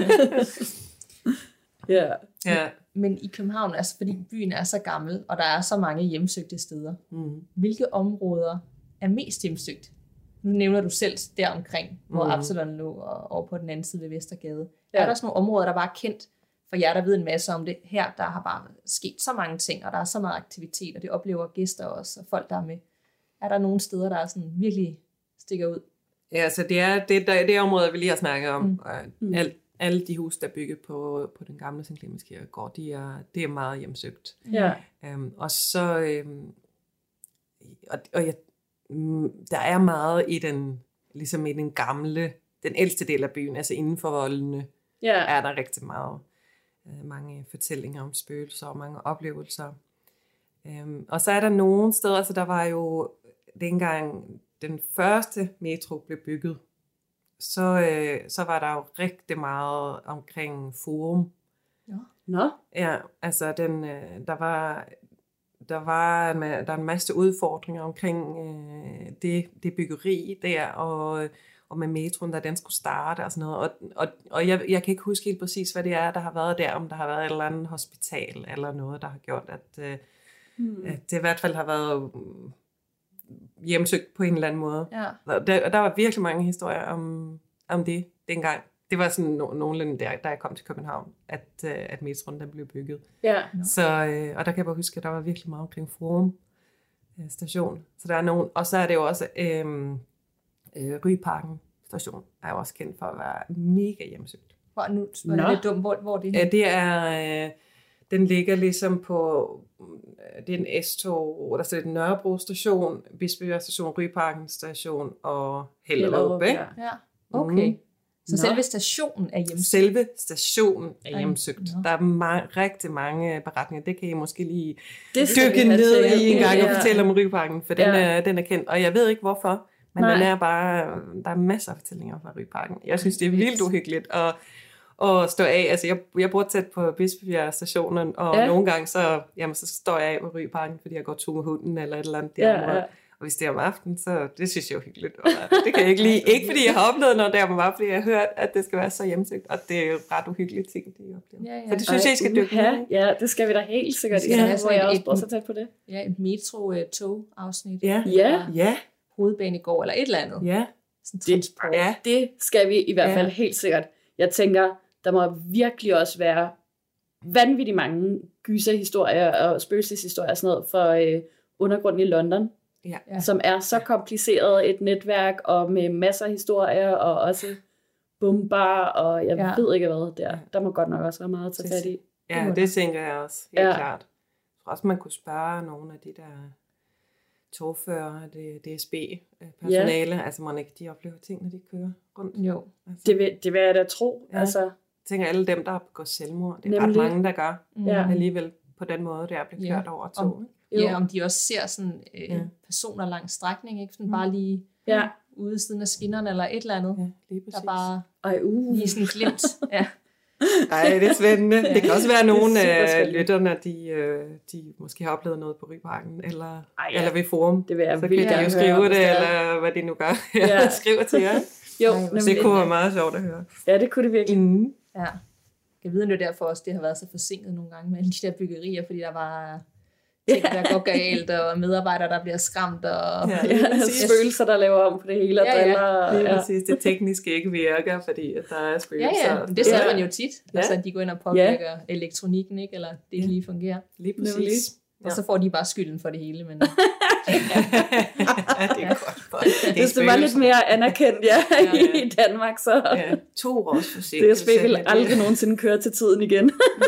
Ja. Ja. Men i København, altså fordi byen er så gammel, og der er så mange hjemsøgte steder, Mm. hvilke områder er mest hjemsøgt? Nu nævner du selv deromkring, hvor Mm. Absalon lå, og over på den anden side ved Vestergade. Ja. Er der sådan nogle områder, der bare er kendt for jer, der ved en masse om det? Her, der har bare sket så mange ting, og der er så meget aktivitet, og det oplever gæster også, og folk, der er med. Er der nogle steder, der er sådan virkelig stikker ud? Ja, så det er det, der, det område, vi lige har snakket om. Mm. Mm. Al, alle de huse, der er bygget på, på den gamle Sankt Clemens Kirkegård, de er, det er meget hjemsøgt. Ja. Um, og så, um, og, og jeg, um, der er meget i den, ligesom i den gamle, den ældste del af byen, altså inden for voldene, Ja. er der rigtig meget, uh, mange fortællinger om spøgelser og mange oplevelser. Um, og så er der nogle steder, så der var jo dengang den første metro blev bygget, så, øh, så var der jo rigtig meget omkring Forum. Ja. Nå. Ja, altså den, øh, der var der var en, der er en masse udfordringer omkring øh, det, det byggeri der, og, og med metroen, da den skulle starte og sådan noget. Og, og, og jeg, jeg kan ikke huske helt præcis, hvad det er, der har været der, om der har været et eller andet hospital eller noget, der har gjort, at, øh, hmm. at det i hvert fald har været hjemsøgt på en eller anden måde. Ja. Der, der var virkelig mange historier om, om det dengang. Det var sådan no, nogenlunde der, da jeg kom til København, at, uh, at metroen den blev bygget. Ja. Så, uh, og der kan jeg bare huske, at der var virkelig meget omkring Forum uh, station. Så der er nogen, og så er det jo også um, uh, Ryparken station, er jo også kendt for at være mega hjemsøgt. Hvor nu var det lidt dumt, hvor, hvor det er? Uh, det er, uh, den ligger ligesom på, det er en S-tog, der står Nørrebro station, Bispebjerg station, Ryparken station og Hellerup. Ja. Ja, okay. Mm. Så Nå. selve stationen er hjemsøgt? Selve stationen er hjemsøgt. Nå. Der er ma- rigtig mange beretninger. Det kan I måske lige det dykke ned i en gang ja. og fortælle om Ryparken, for den, ja. er, den er kendt. Og jeg ved ikke hvorfor, men Nej. den er bare, der er masser af fortællinger fra Ryparken. Jeg synes, det er vildt uhyggeligt at, at stå af. Altså, jeg, jeg bor tæt på Bispebjerg stationen, og ja. nogle gange så, jamen, så står jeg af på Ryparken, fordi jeg går tur med hunden eller et eller andet der. Ja, ja. Og hvis det er om aftenen, så det synes jeg er hyggeligt. Og det kan jeg ikke lide. Ikke fordi jeg har oplevet noget der, men bare fordi jeg har hørt, at det skal være så hjemsøgt. Og det er jo ret uhyggelige ting, de oplever. Ja, ja. Så det synes jeg, I skal dykke ned i. Ja, det skal vi da helt sikkert. Ja, Ja, hvor jeg også bor så tæt på det. Ja, et metro-tog-afsnit. Ja. Ja. Ja. Hovedbanegård eller et eller andet. Ja. Sådan Det, transport. ja. det skal vi i hvert fald Ja. helt sikkert. Jeg tænker, der må virkelig også være vanvittigt mange gyserhistorier og spøgelseshistorier og sådan noget for øh, undergrunden i London. Ja. Ja. Som er så kompliceret et netværk, og med masser af historier, og også bomber, og jeg Ja. ved ikke hvad der. Der må godt nok også være meget at tage fat i. Ja, det tænker jeg også. Helt Ja. klart. Jeg tror også, man kunne spørge nogle af de der togførere, det D S B-personale. Ja. Altså, man ikke de oplever ting, når de kører rundt. Jo. Altså, Det vil, det vil jeg da tro. Ja. Altså, jeg tænker, alle dem, der har begået selvmord, det er Nemlig. ret mange, der gør Ja. alligevel på den måde, det er blevet Ja. kørt over tog. Om, ja, om de også ser sådan øh, Ja. personer langs strækning, ikke? Sådan Mm. bare lige ja. ude siden af skinnerne eller et eller andet. Ja, lige præcis. Der bare Ej, uh. lige sådan glimt. Ja. Ej, det er spændende. Det kan også være, at Det er nogle super af spændende. lytterne, de, øh, de måske har oplevet noget på Ryparken, eller, Ej, ja. eller ved Forum. Det vil jeg Så kan vildt de gerne jo høre, skrive hvis det, det er. eller hvad de nu gør. Ja. Ja. Skriver til jer. Jo, Ej, nemlig. Det kunne være meget sjovt at høre. Ja, det kunne det virkelig. Mm. Ja. Jeg ved jo derfor også, det har været så forsinket nogle gange med alle de der byggerier, fordi der var ting, der går galt, og medarbejdere, der bliver skræmt. Og Ja. Ja, spøgelser, der laver om på det hele, og Ja, ja. driller. Lige Ja. præcis. Det tekniske ikke virker, fordi at der er Ja, spøgelser. ja, men det ser Ja. man jo tit. Ja. Altså, at de går ind og påvirker ja. elektronikken, ikke? Eller det ikke lige fungerer. Lige Nemlig. præcis. Og så får de bare skylden for det hele. Men Ja, det er godt. For. Det Hvis det var lidt mere anerkendt ja, Ja, ja. i Danmark, så Ja, to års D forsinkelse. S B vil aldrig nogensinde køre til tiden igen.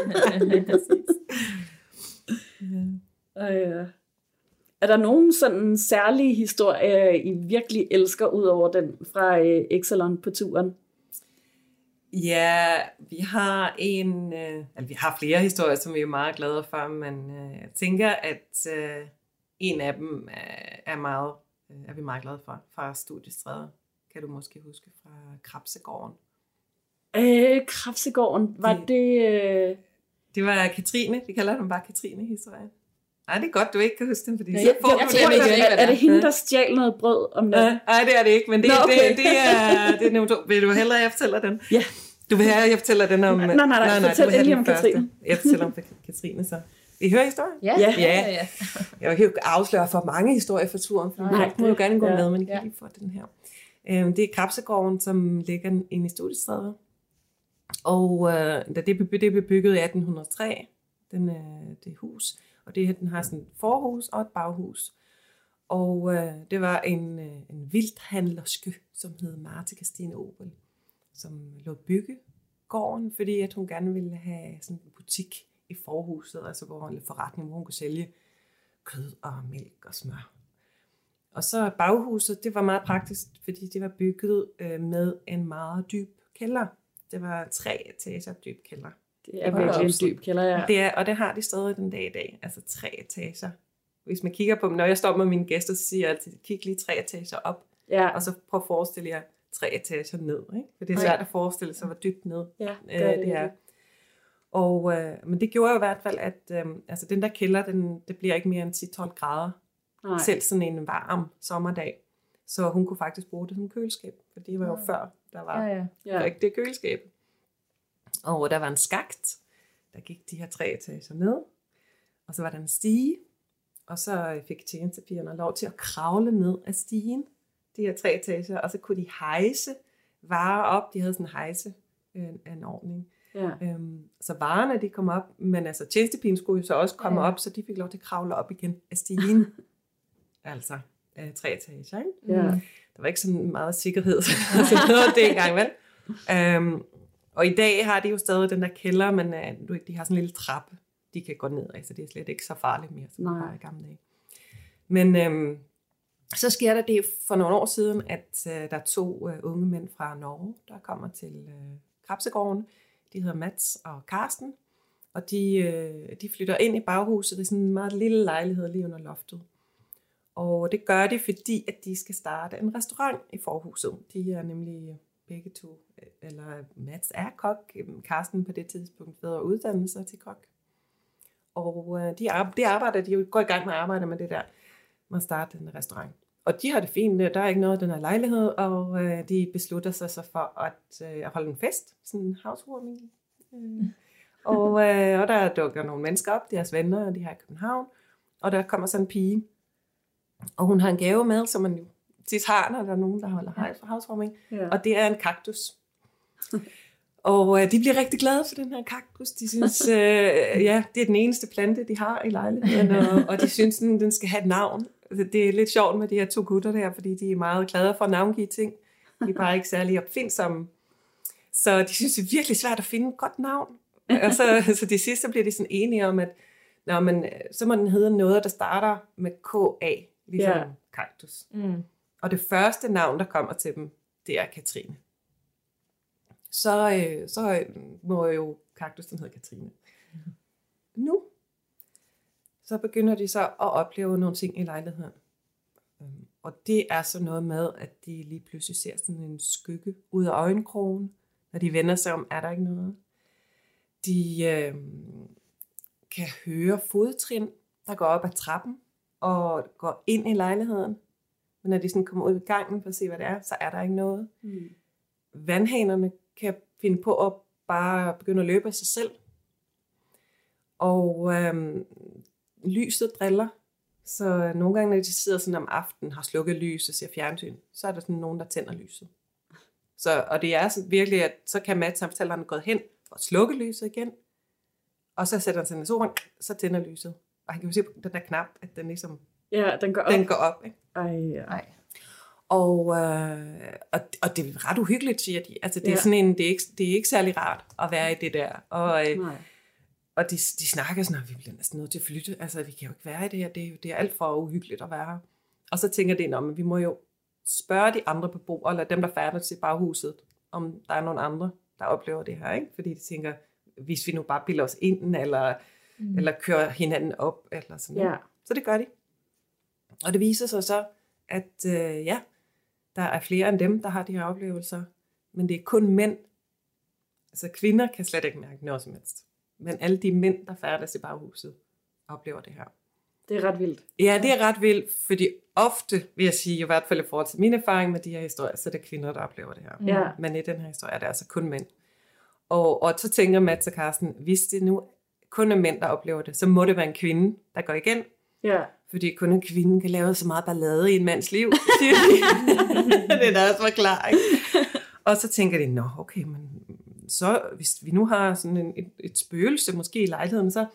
Og, ja. Er der nogen sådan særlige historier, I virkelig elsker, ud over den fra øh, Exelon på turen? Ja, vi har en, øh, altså vi har flere historier, som vi er meget glade for, men øh, jeg tænker, at øh, en af dem er, er, meget, øh, er vi meget glade for, fra Studiestræde. Kan du måske huske fra Krabsegården? Øh, Krabsegården, var Det- det... Øh... Det var Katrine, vi kalder dem bare Katrine-historien. Nej, det er godt, du ikke kan huske den, fordi Jeg, så jeg, får jeg, du jeg det tror, ikke, er, hvad er, det er er. det hende, der stjal noget brød om Nej, natten? nej, det er det ikke, men det, Nå, okay. det, det er, det er neutro. Vil du hellere, jeg fortæller den? Ja. Du vil have, jeg fortæller den om... Nej, nej, nej, du fortæl vil have endelig den om første. Katrine. Jeg fortæller om Katrine, så. Vil I høre historien? ja, Ja. ja, ja, ja. Jeg kan jo ikke afsløre for mange historier fra turen, for Nej, du må jo gerne gå ja. med, men I kan Ja. lige få den her. Øhm, det er Krabsegården, som ligger inde i Studiestræde. Og øh, da det, blev, det blev bygget i atten hundrede og tre, den, øh, det hus, og det, den har sådan et forhus og et baghus. Og øh, det var en, øh, en vildthandlerske, som hed Marthe Kirstine Opel, som lå bygge gården, fordi at hun gerne ville have sådan en butik i forhuset, altså hvor en forretning, hvor hun kunne sælge kød og mælk og smør. Og så baghuset, det var meget praktisk, fordi det var bygget øh, med en meget dyb kælder. Det var tre etager dyb kælder. Det er virkelig en dyb kælder, ja. Det er, og det har de stadig den dag i dag, altså tre etager. Hvis man kigger på dem, når jeg står med mine gæster, så siger jeg altid, kig lige tre etager op, ja. Og så prøv at forestille jer tre etager ned, ikke? For det er svært at forestille sig, hvor dybt ned ja, øh, det, det er. Og, øh, men det gjorde jo i hvert fald, at øh, altså den der kælder, den, det bliver ikke mere end ti til tolv grader. Nej. Selv sådan en varm sommerdag. Så hun kunne faktisk bruge det som køleskab, for det var jo ja. før, der var ja, ja. ikke det køleskab. Og der var en skakt, der gik de her tre etager ned, og så var der en stige, og så fik tjenestepigerne lov til at kravle ned af stigen, de her tre etager, og så kunne de hejse varer op. De havde sådan en hejse, en, en ordning. Ja. Øhm, så varerne, de kom op, men altså tjenestepigen skulle jo så også komme ja. op, så de fik lov til at kravle op igen af stigen. altså øh, tre etager, ikke? Ja. Der var ikke så meget sikkerhed, så noget dengang, vel? Øhm, og i dag har de jo stadig den der kælder, men øh, de har sådan en lille trappe, de kan gå ned af, så det er slet ikke så farligt mere, som det var i gamle dage. Men øhm, så sker der det for nogle år siden, at øh, der er to øh, unge mænd fra Norge, der kommer til øh, Krabsegården. De hedder Mats og Karsten, og de, øh, de flytter ind i baghuset i sådan en meget lille lejlighed lige under loftet. Og det gør de, fordi at de skal starte en restaurant i forhuset. De er nemlig begge to, eller Mats er kok, Karsten på det tidspunkt ved at uddanne sig til kok. Og øh, de, de arbejder, de går i gang med at arbejde med det der, med at starte en restaurant. Og de har det fint, der er ikke noget af den her lejlighed, og øh, de beslutter sig så for at øh, holde en fest, sådan en housewarming. Øh. Og, øh, og der dukker nogle mennesker op, deres venner, og de her i København, og der kommer sådan en pige, og hun har en gave med, som man jo tit har, når der er nogen, der holder housewarming, ja. Og det er en kaktus. Og øh, de bliver rigtig glade for den her kaktus. De synes, øh, ja, det er den eneste plante, de har i lejligheden, og, og de synes, den, den skal have et navn. Det er lidt sjovt med de her to gutter der, fordi de er meget glade for at navngive ting. De er bare ikke særlig opfindsomme. Så de synes, det er virkelig svært at finde et godt navn. Og så, så de sidste bliver de sådan enige om, at nå, men, så må den hedde noget, der starter med K A, ligesom yeah. kaktus. Mm. Og det første navn, der kommer til dem, det er Katrine. Så, øh, så må jo kaktus, den hedder Katrine. Mm. Nu, så begynder de så at opleve nogle ting i lejligheden. Og det er så noget med, at de lige pludselig ser sådan en skygge ud af øjenkrogen, når de vender sig om, er der ikke noget. De øh, kan høre fodtrin, der går op ad trappen og går ind i lejligheden. Men når de sådan kommer ud i gangen for at se, hvad det er, så er der ikke noget. Mm. Vandhanerne kan finde på at bare begynde at løbe af sig selv. Og øh, lyset driller. Så nogle gange, når de sidder sådan om aftenen, har slukket lys og ser fjernsyn, så er der sådan nogen, der tænder lyset. Så, og det er så virkelig, at så kan Mats samtalerne gå hen og slukke lyset igen, og så sætter han sig i solen, så tænder lyset. Og han kan jo se på den der knap, at den ligesom ja, den går op. Den går op, ikke? Ej, ej. Og, øh, og, og det er ret uhyggeligt, siger de. Altså, det, er ja. sådan en, det, er ikke, det er ikke særlig rart at være i det der. Og, øh, og de, de snakker sådan, at vi bliver næsten nødt til at flytte. Altså, vi kan jo ikke være i det her. Det er, det er alt for uhyggeligt at være her. Og så tænker de, at vi må jo spørge de andre beboere, eller dem, der færdes i baghuset, om der er nogen andre, der oplever det her. Ikke? Fordi de tænker, hvis vi nu bare bilder os ind, eller, mm. eller kører hinanden op, eller sådan noget. Ja. Så det gør de. Og det viser sig så, at øh, ja, der er flere end dem, der har de her oplevelser, men det er kun mænd. Altså kvinder kan slet ikke mærke noget som helst. Men alle de mænd, der færdes i baghuset, oplever det her. Det er ret vildt. Ja, det er ret vildt, fordi ofte, vil jeg sige, i hvert fald i forhold til min erfaring med de her historier, så er det kvinder, der oplever det her. Ja. Men i den her historie er det altså kun mænd. Og, og så tænker Mats og Karsten, hvis det nu kun er mænd, der oplever det, så må det være en kvinde, der går igen. Ja. Fordi kun en kvinde kan lave så meget ballade i en mands liv, siger de. Det er der også var klar, ikke? Og så tænker de, nå okay, men så hvis vi nu har sådan en, et, et spøgelse måske i lejligheden, så,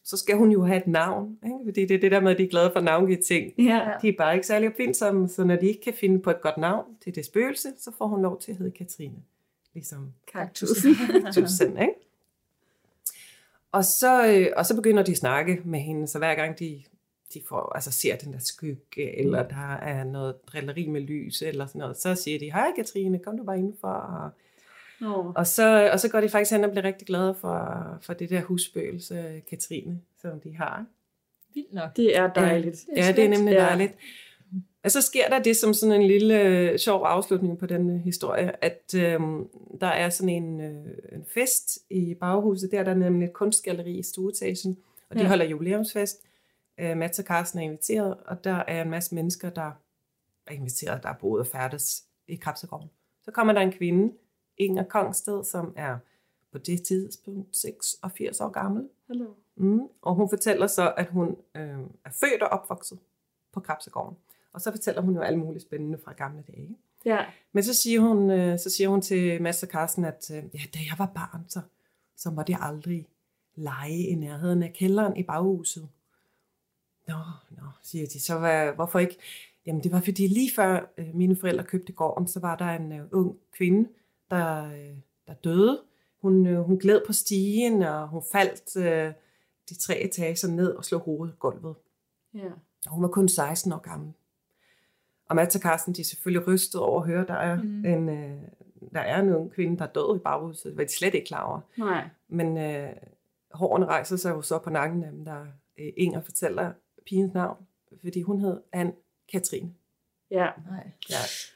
så skal hun jo have et navn, ikke? Fordi det er det der med, at de er glade for at navngive ting. Ja. De er bare ikke særlig opfindsomme, så når de ikke kan finde på et godt navn til det spøgelse, så får hun lov til at hedde Katrine. Ligesom Kaktusen. kaktusen, ikke? Og så, øh, og så begynder de at snakke med hende, så hver gang de, de får, altså ser den der skygge, eller der er noget drilleri med lys, eller sådan noget, så siger de, hej Katrine, kom du bare indenfor. Og, Oh. og, så, og så går de faktisk hen og bliver rigtig glade for, for det der husspøgelse, Katrine, som de har. Vildt nok. Det er dejligt. Ja, ja, det er nemlig Ja. dejligt. Og så sker der det som sådan en lille øh, sjov afslutning på den øh, historie, at øh, der er sådan en, øh, en fest i baghuset. Der er der nemlig et kunstgalleri i stueetagen, og de Ja. holder jubilæumsfest. Øh, Mats og Carsten er inviteret, og der er en masse mennesker, der er inviteret, der er boet og færdes i Krabsegården. Så kommer der en kvinde, Inger Kongsted, som er på det tidspunkt seksogfirs år gammel. Hallo. Mm. Og hun fortæller så, at hun øh, er født og opvokset på Krabsegården. Og så fortæller hun jo alt muligt spændende fra gamle dage. Ja. Men så siger hun, øh, så siger hun til Mads og Carsten, at øh, ja, da jeg var barn, så, så måtte jeg aldrig lege i nærheden af kælderen i baghuset. Nå, nå, siger de. Så hvad, hvorfor ikke? Jamen det var fordi lige før øh, mine forældre købte gården, så var der en øh, ung kvinde, der, øh, der døde. Hun, øh, hun gled på stigen, og hun faldt øh, de tre etager ned og slog hovedet i gulvet. Ja. Og hun var kun seksten år gammel. Og Mats og Carsten, de er selvfølgelig rystet over at høre, der er, mm. en, øh, der er en ung kvinde, der er død i baghuset. Det var de slet ikke klar over. Nej. Men øh, hårene rejser sig jo så på nakken af dem, der øh, Inger fortæller pigens navn, fordi hun hed Anne-Katrine. Ja. Nej. Ja.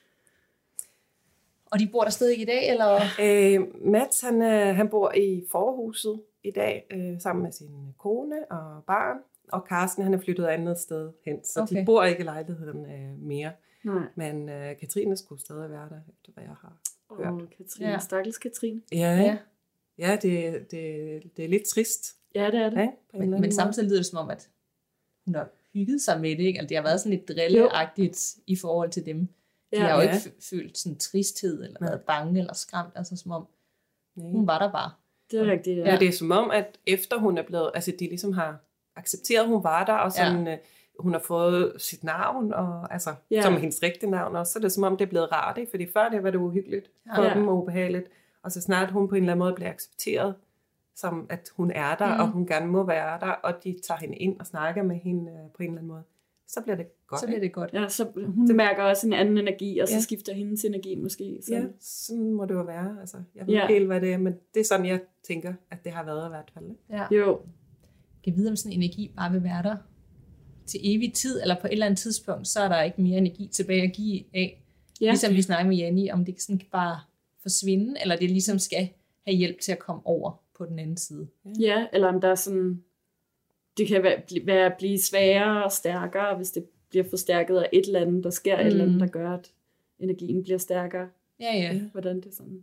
Og de bor der stadig i dag, eller? Øh, Mats, han, øh, han bor i forhuset i dag, øh, sammen med sin kone og barn. Og Carsten, han er flyttet andet sted hen, så okay. de bor ikke i lejligheden øh, mere. Nej. Men øh, Katrine skulle stadig være der, efter hvad jeg har hørt. Åh, Katrine. Ja. Stakkels Katrine. Ja, Ja. ja det, det, det er lidt trist. Ja, det er det. Ja, på en eller Men, anden men måde. samtidig lyder det som om, at hun har hygget sig med det, ikke? Altså, det har været sådan lidt drilleagtigt i forhold til dem. De Ja. har jo Ja. ikke f- følt sådan tristhed, eller Nej. været bange, eller skræmt, altså som om, Nej. hun var der bare. Det er rigtigt, ja. Ja, det er som om, at efter hun er blevet, altså de ligesom har accepteret, at hun var der, og sådan, ja. øh, hun har fået sit navn, og, altså, Ja. som hendes rigtige navn også, så er det som om, det er blevet rart, ikke? Fordi før det var det uhyggeligt for Ja. dem og ubehageligt, og så snart hun på en eller anden måde bliver accepteret, som at hun er der, mm. og hun gerne må være der, og de tager hende ind og snakker med hende øh, på en eller anden måde, så bliver det godt. Så bliver det godt. Ja, så hun det mærker også en anden energi, og så Ja. skifter hendes energi måske. Så. Ja, sådan må det jo være. Altså, jeg ved Ja. ikke helt, hvad det er, men det er sådan, jeg tænker, at det har været i hvert fald. Ikke? Ja. Jo. Jeg kan vide, om sådan en energi bare vil være der til evig tid, eller på et eller andet tidspunkt, så er der ikke mere energi tilbage at give af. Ja. Ligesom vi snakker med Janni, om det sådan kan bare forsvinde, eller det ligesom skal have hjælp til at komme over på den anden side. Ja, eller om der er sådan, det kan være, bli- være at blive sværere og stærkere, hvis det bliver forstærket af et eller andet, der sker mm. et eller andet, der gør, at energien bliver stærkere. Ja, ja. Hvordan det er sådan.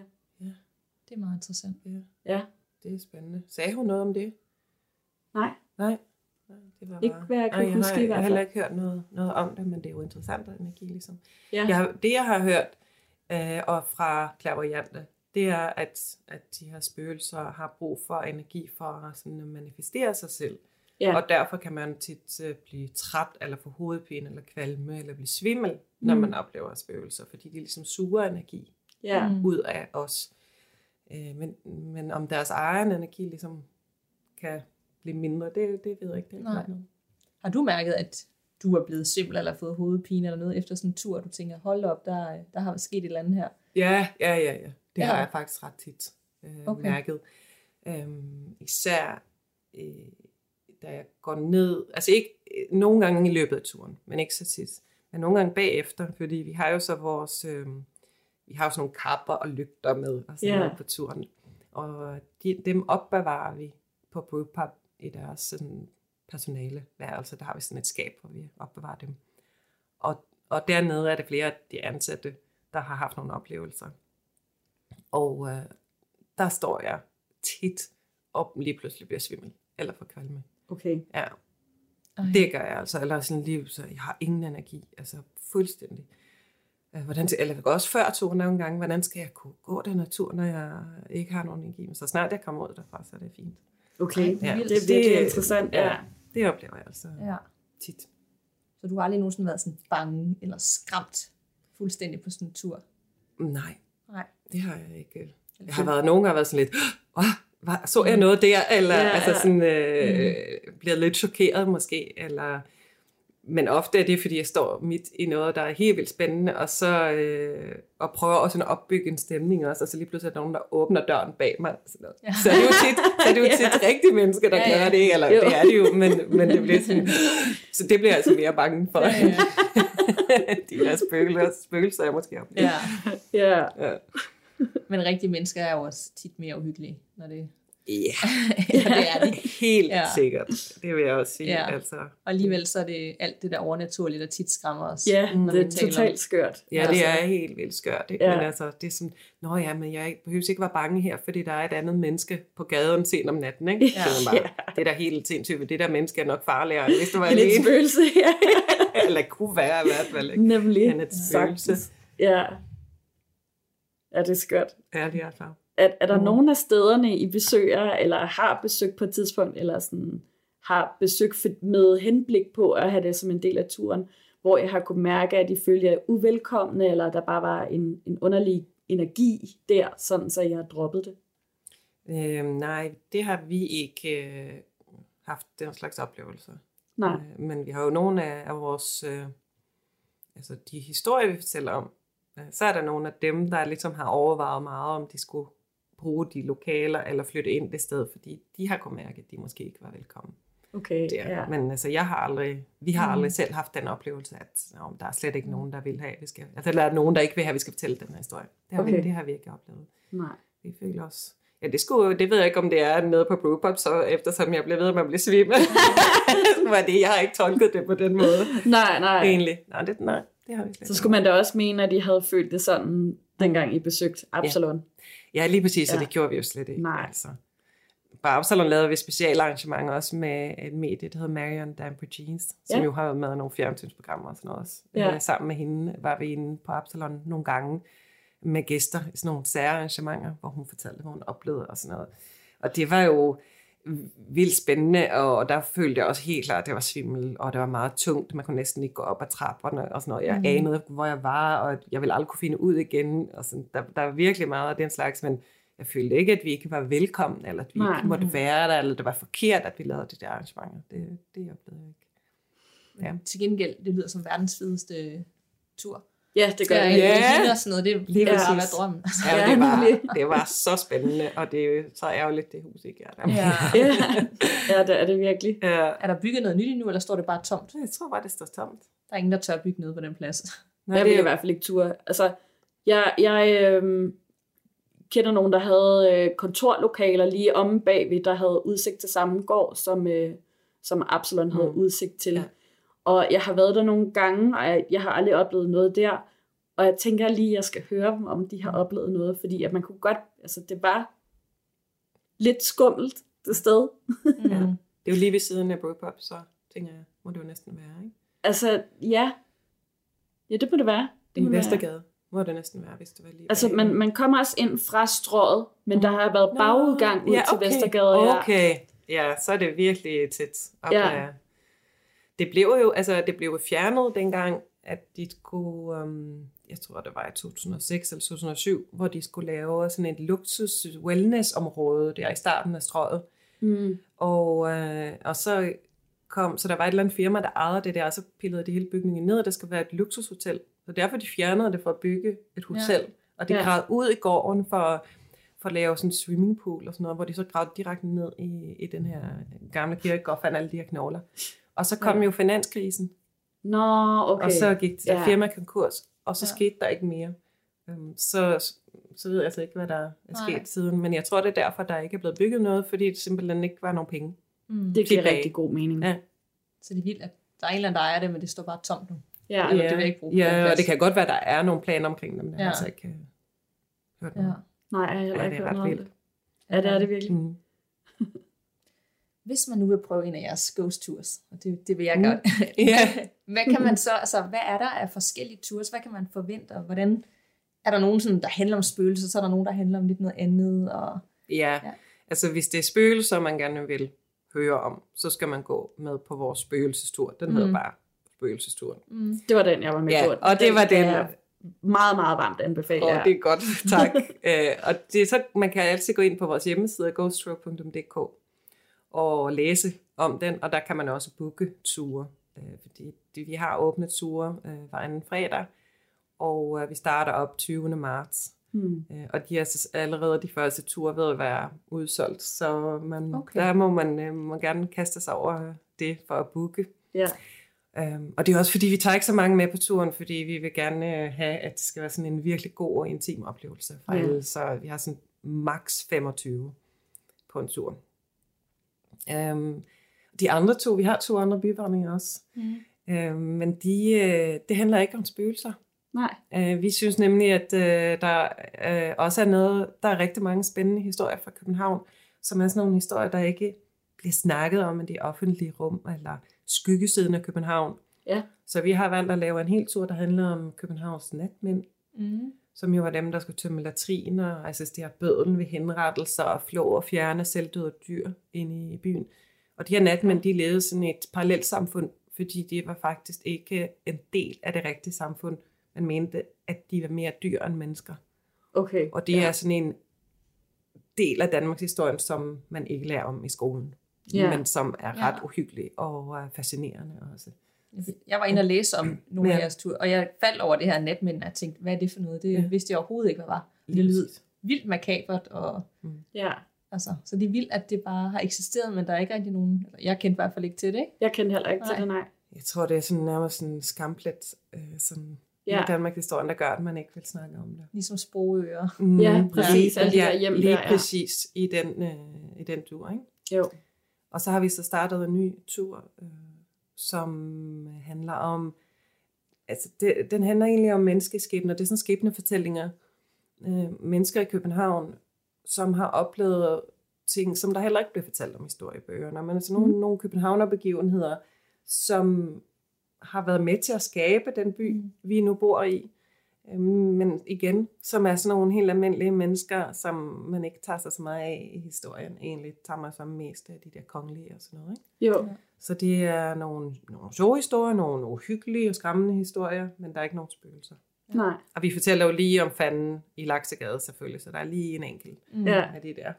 Det er meget interessant. Ja, Ja. det er spændende. Sagde hun noget om det? Nej, Nej. Nej, det var ikke bare... hvad jeg kan Ej, jeg huske har, i jeg hvert har fald. heller ikke hørt noget, noget om det, men det er jo interessant at energi, ligesom. Ja. Jeg har, det, jeg har hørt, øh, og fra clairvoyante, det er, at, at de her spøgelser har brug for energi for at, sådan, at manifestere sig selv. Ja. Og derfor kan man tit uh, blive træt, eller få hovedpine, eller kvalme, eller blive svimmel, når Mm. man oplever spøgelser, fordi de ligesom suger energi Ja. Mm. ud af os. Øh, men, men om deres egen energi ligesom kan blive mindre, det, det ved jeg ikke. Det er Nej. ikke noget. Har du mærket, at du er blevet svimmel, eller fået hovedpine, eller noget efter sådan en tur, du tænker, hold op, der, der har sket et eller andet her? Ja, ja, ja, ja. Det Ja. har jeg faktisk ret tit øh, Okay. okay. mærket. Øhm, især øh, da jeg går ned, altså ikke øh, nogle gange i løbet af turen, men ikke så tit, men nogle gange bagefter, fordi vi har jo så vores, øh, vi har jo sådan nogle kapper og lygter med og sådan Ja. noget på turen, og de, dem opbevarer vi på brewpub i deres sådan, personale værelse. Der har vi sådan et skab, hvor vi opbevarer dem. Og, og dernede er det flere af de ansatte, der har haft nogle oplevelser. Og øh, der står jeg tit og lige pludselig bliver svimmel eller for kvalme. Okay. Ja, Ej. det gør jeg altså. Eller sådan lige, så jeg har ingen energi. Altså fuldstændig. Øh, Hvordan, eller jeg går også før turen nogle gange. Hvordan skal jeg kunne gå den her tur, når jeg ikke har nogen energi? Men så snart jeg kommer ud derfra, så er det fint. Okay, Ej, ja. vildt. Det er virkelig Det- interessant. Ja, Ja. det oplever jeg altså Ja. tit. Så du har aldrig nogensinde været sådan bange eller skræmt fuldstændig på sådan en tur? Nej, Nej. det har jeg ikke. Jeg har været, nogle gange været sådan lidt, åh, hvad, så jeg noget der? Eller Ja, ja, altså ja. sådan, øh, bliver lidt chokeret måske. Eller, men ofte er det, fordi jeg står midt i noget, der er helt vildt spændende, og så øh, og prøver også at opbygge en stemning også, og så lige pludselig er der nogen, der åbner døren bag mig. Sådan noget. Ja. Så er det jo tit, så er det jo tit rigtige mennesker, der Ja, ja. gør det, eller Jo. det er det jo, men, men det bliver sådan, så det bliver jeg altså mere bange for. Ja, ja. De der spøgelser, spøgelser jeg måske oplever. Ja. Ja. Ja. Men rigtige mennesker er jo også tit mere uhyggelige, når det Ja, ja, det er de. helt Ja. ja. sikkert. Det vil jeg også sige. Ja. Ja. Altså. Og alligevel så er det alt det der overnaturlige, der tit skræmmer os. Ja, når det vi er taler om- totalt skørt. Ja, det er helt vildt skørt. Ikke? Ja. Ja. Men altså, det er sådan, nå ja, men jeg behøver ikke være bange her, fordi der er et andet menneske på gaden sent om natten. Ikke? Ja. Så bare, det er da helt sindssygt, men det der menneske er nok farligere, end hvis du var En et alene. spøgelse, ja. Eller kunne være i hvert fald. Ikke? Nemlig. Han er et spøgelse. Sagtens. Ja. Ja, det er skørt. Ja, det er så. Er, er der Mm. nogen af stederne, I besøger, eller har besøgt på et tidspunkt, eller sådan, har besøgt for- med henblik på at have det som en del af turen, hvor jeg har kunne mærke, at I følger jer uvelkomne, eller der bare var en, en underlig energi der, sådan så jeg har droppet det? Øhm, nej, det har vi ikke øh, haft den slags oplevelser. Nej. Øh, men vi har jo nogle af, af vores, øh, altså de historier, vi fortæller om, øh, så er der nogle af dem, der ligesom har overvejet meget, om de skulle bruge de lokaler, eller flytte ind det sted, fordi de har kunnet mærke, at de måske ikke var velkommen Okay, der. ja. Men altså, jeg har aldrig, vi har Mm. aldrig selv haft den oplevelse, at om der er slet ikke nogen, der vil have, vi skal, altså der er nogen, der ikke vil have, at vi skal fortælle den her historie. Det har, Okay. vi, det har vi ikke oplevet. Nej. Vi føler os. Ja, det, skulle, det ved jeg ikke, om det er nede på Brewpub, så eftersom jeg blev ved med at blive svimmel. var det, jeg har ikke tolket det på den måde. Nej, nej. Egentlig. Nej, det, nej, det har vi slet Så skulle man da også mene, at I havde følt det sådan, dengang I besøgte Absalon. ikke. Ja, lige præcis, Ja. og det gjorde vi jo slet ikke. Nej. Altså. På Absalon lavede vi specialarrangementer også med et medie, der hedder Marion Damper Jeans, som Ja. jo har været med i nogle fjernsynsprogrammer og sådan noget også. Ja. Øh, Sammen med hende var vi inde på Absalon nogle gange med gæster i sådan nogle særarrangementer, hvor hun fortalte, hvad hun oplevede og sådan noget. Og det var jo vildt spændende, og der følte jeg også helt klart, at det var svimmel, og det var meget tungt. Man kunne næsten ikke gå op ad trapperne og sådan noget. Jeg Mhm. anede, hvor jeg var, og jeg ville aldrig kunne finde ud igen. Og sådan. Der, der var virkelig meget af den slags, men jeg følte ikke, at vi ikke var velkommen, eller at vi Nej. ikke måtte være der, eller det var forkert, at vi lavede de der arrangementer. Det, det oplevede jeg ikke. Ja. Til gengæld, det lyder som verdens fedeste tur. Ja, det gør Ja, jeg. Ja. ja. Og sådan noget, det Lige vil præcis. være drømmen. Ja, Ja, det, var, nemlig. det var så spændende, og det er jo så ærgerligt, det hus ikke er der. Ja. Ja. Ja, det er det virkelig. Ja. Er der bygget noget nyt endnu, eller står det bare tomt? Jeg tror bare, det står tomt. Der er ingen, der tør bygge noget på den plads. Nej, Jeg det vil er i hvert fald ikke ture. Altså, jeg, jeg øh, kender nogen, der havde øh, kontorlokaler lige omme bagved, der havde udsigt til samme gård, som, øh, som Absalon havde Mm. udsigt til. Ja. Og jeg har været der nogle gange, og jeg, jeg har aldrig oplevet noget der. Og jeg tænker lige, at jeg skal høre dem, om de har oplevet noget, fordi at man kunne godt, altså det var lidt skummelt det sted. Mm. Det er jo lige ved siden af Brewpub, så tænker jeg, må det jo næsten være, ikke? Altså, ja. Ja, det må det være. Det I må være. Vestergade må det næsten være, hvis det var lige Altså, bag. man, man kommer også ind fra strøget, men der har været bagudgang ud ja, til okay. Vestergade. Ja. Okay, ja, så er det virkelig tæt op. Ja. Ja. Det blev jo, altså det blev jo fjernet dengang, at de skulle, um, jeg tror det var i to tusind og seks eller to tusind og syv, hvor de skulle lave sådan et luksus wellness område der i starten af strøget. Mm. Og, øh, og så kom, så der var et eller andet firma, der ejede det der, og så pillede de hele bygningen ned, og der skulle være et luksushotel. Så derfor de fjernede det for at bygge et hotel. Ja. Og de Ja. gravede ud i gården for, for at lave sådan en swimmingpool og sådan noget, hvor de så gravede direkte ned i, i den her gamle kirkegård og fandt alle de her knogler. Og så kom Ja. jo finanskrisen, Nå, okay. og så gik det Ja. der firma konkurs, og så Ja. skete der ikke mere. Um, så, så ved jeg altså ikke, hvad der er Nej. sket siden, men jeg tror, det er derfor, der ikke er blevet bygget noget, fordi det simpelthen ikke var nogen penge. Mm. Det giver tilbage. rigtig god mening. Ja. Så det er vildt, at der er en eller anden, der ejer det, men det står bare tomt nu. Ja. Eller det vil jeg ikke bruge på den Ja, og plads. det kan godt være, der er nogle planer omkring dem, men jeg Ja. har altså ikke øh, hørt Ja. noget. Nej, jeg har heller Ja, ikke det er hørt ret noget om vildt. det. Ja, det er det virkelig. Mm. Hvis man nu vil prøve en af jeres ghost tours, og det, det vil jeg Mm. godt. Ja. Hvad kan man så, altså hvad er der af forskellige tours? Hvad kan man forvente, og hvordan er der nogen, sådan, der handler om spøgelser, så er der nogen, der handler om lidt noget andet? Og, Ja, Ja. Altså hvis det er spøgelser, man gerne vil høre om, så skal man gå med på vores spøgelsestur. Den hedder Mm. bare spøgelsesturen. Mm. Det var den, jeg var med Ja, på. og det var kan den. jeg meget, meget varmt anbefale. Og Ja. det er godt, tak. Æ, og det er så, man kan altid gå ind på vores hjemmeside, ghost tour punktum d k, og læse om den, og der kan man også booke ture. Øh, fordi det, vi har åbnet ture øh, hver anden fredag, og øh, vi starter op tyvende marts. Hmm. Øh, og de er så allerede de første ture ved at være udsolgt, så man, Okay. der må man øh, må gerne kaste sig over det for at booke. Ja. Um, og det er også fordi, vi tager ikke så mange med på turen, fordi vi vil gerne uh, have, at det skal være sådan en virkelig god og intim oplevelse for Ja. alle. Så vi har sådan maks femogtyve på en tur. Um, de andre to, vi har to andre byvandringer også, Mm. um, men de, uh, det handler ikke om spøgelser. Nej. Uh, vi synes nemlig, at uh, der uh, også er noget, der er rigtig mange spændende historier fra København, som er sådan nogle historier, der ikke bliver snakket om i det offentlige rum, eller skyggesiden af København. Ja. Så vi har valgt at lave en hel tur, der handler om Københavns natmænd, Mm. som jo var dem, der skulle tømme latriner, og assistere bødlen ved henrettelser og flå og fjerne selvdøde dyr inde i byen. Og de her natmænd, de levede sådan et parallelt samfund, fordi de var faktisk ikke en del af det rigtige samfund. Man mente, at de var mere dyr end mennesker. Okay. Og det ja. er sådan en del af Danmarks historie, som man ikke lærer om i skolen, Ja. men som er Ja. ret uhyggelig og uh, fascinerende også. Jeg var inde og læse om nogle Ja. af jeres ture, og jeg faldt over det her netmænd, og jeg tænkte, hvad er det for noget? Det Ja. vidste jeg overhovedet ikke, hvad var. Det lød vildt makabert, og Ja. altså, så det er vildt, at det bare har eksisteret, men der er ikke rigtig nogen, eller jeg kendte i hvert fald ikke til det, ikke? Jeg kendte heller ikke Nej. til det, nej. Jeg tror, det er sådan nærmest sådan en skamplet, øh, som Ja. ja. i Danmarks historie, der gør, at man ikke vil snakke om det. Ligesom sprogøer. Mm, Ja, præcis. Alle de der Ja, hjem lige der, ja. præcis i den, øh, i den tur, ikke? Jo. Og så har vi så startet en ny tur, øh, som handler om, altså det, den handler egentlig om menneskeskæbner. Det er sådan skæbnefortællinger. Øh, mennesker i København, som har oplevet ting, som der heller ikke bliver fortalt om historiebøgerne. Men altså nogle, mm. nogle københavnerbegivenheder, som har været med til at skabe den by, mm. vi nu bor i. Øh, men igen, som er sådan nogle helt almindelige mennesker, som man ikke tager sig så meget af i historien. Egentlig tager man så mest af de der kongelige og sådan noget, ikke? Jo. Så det er nogle, nogle sjove historier, nogle uhyggelige og skræmmende historier, men der er ikke nogen spøgelser. Nej. Og vi fortæller jo lige om fanden i Laksegade selvfølgelig, så der er lige en enkelt Mm. Ja. af de der.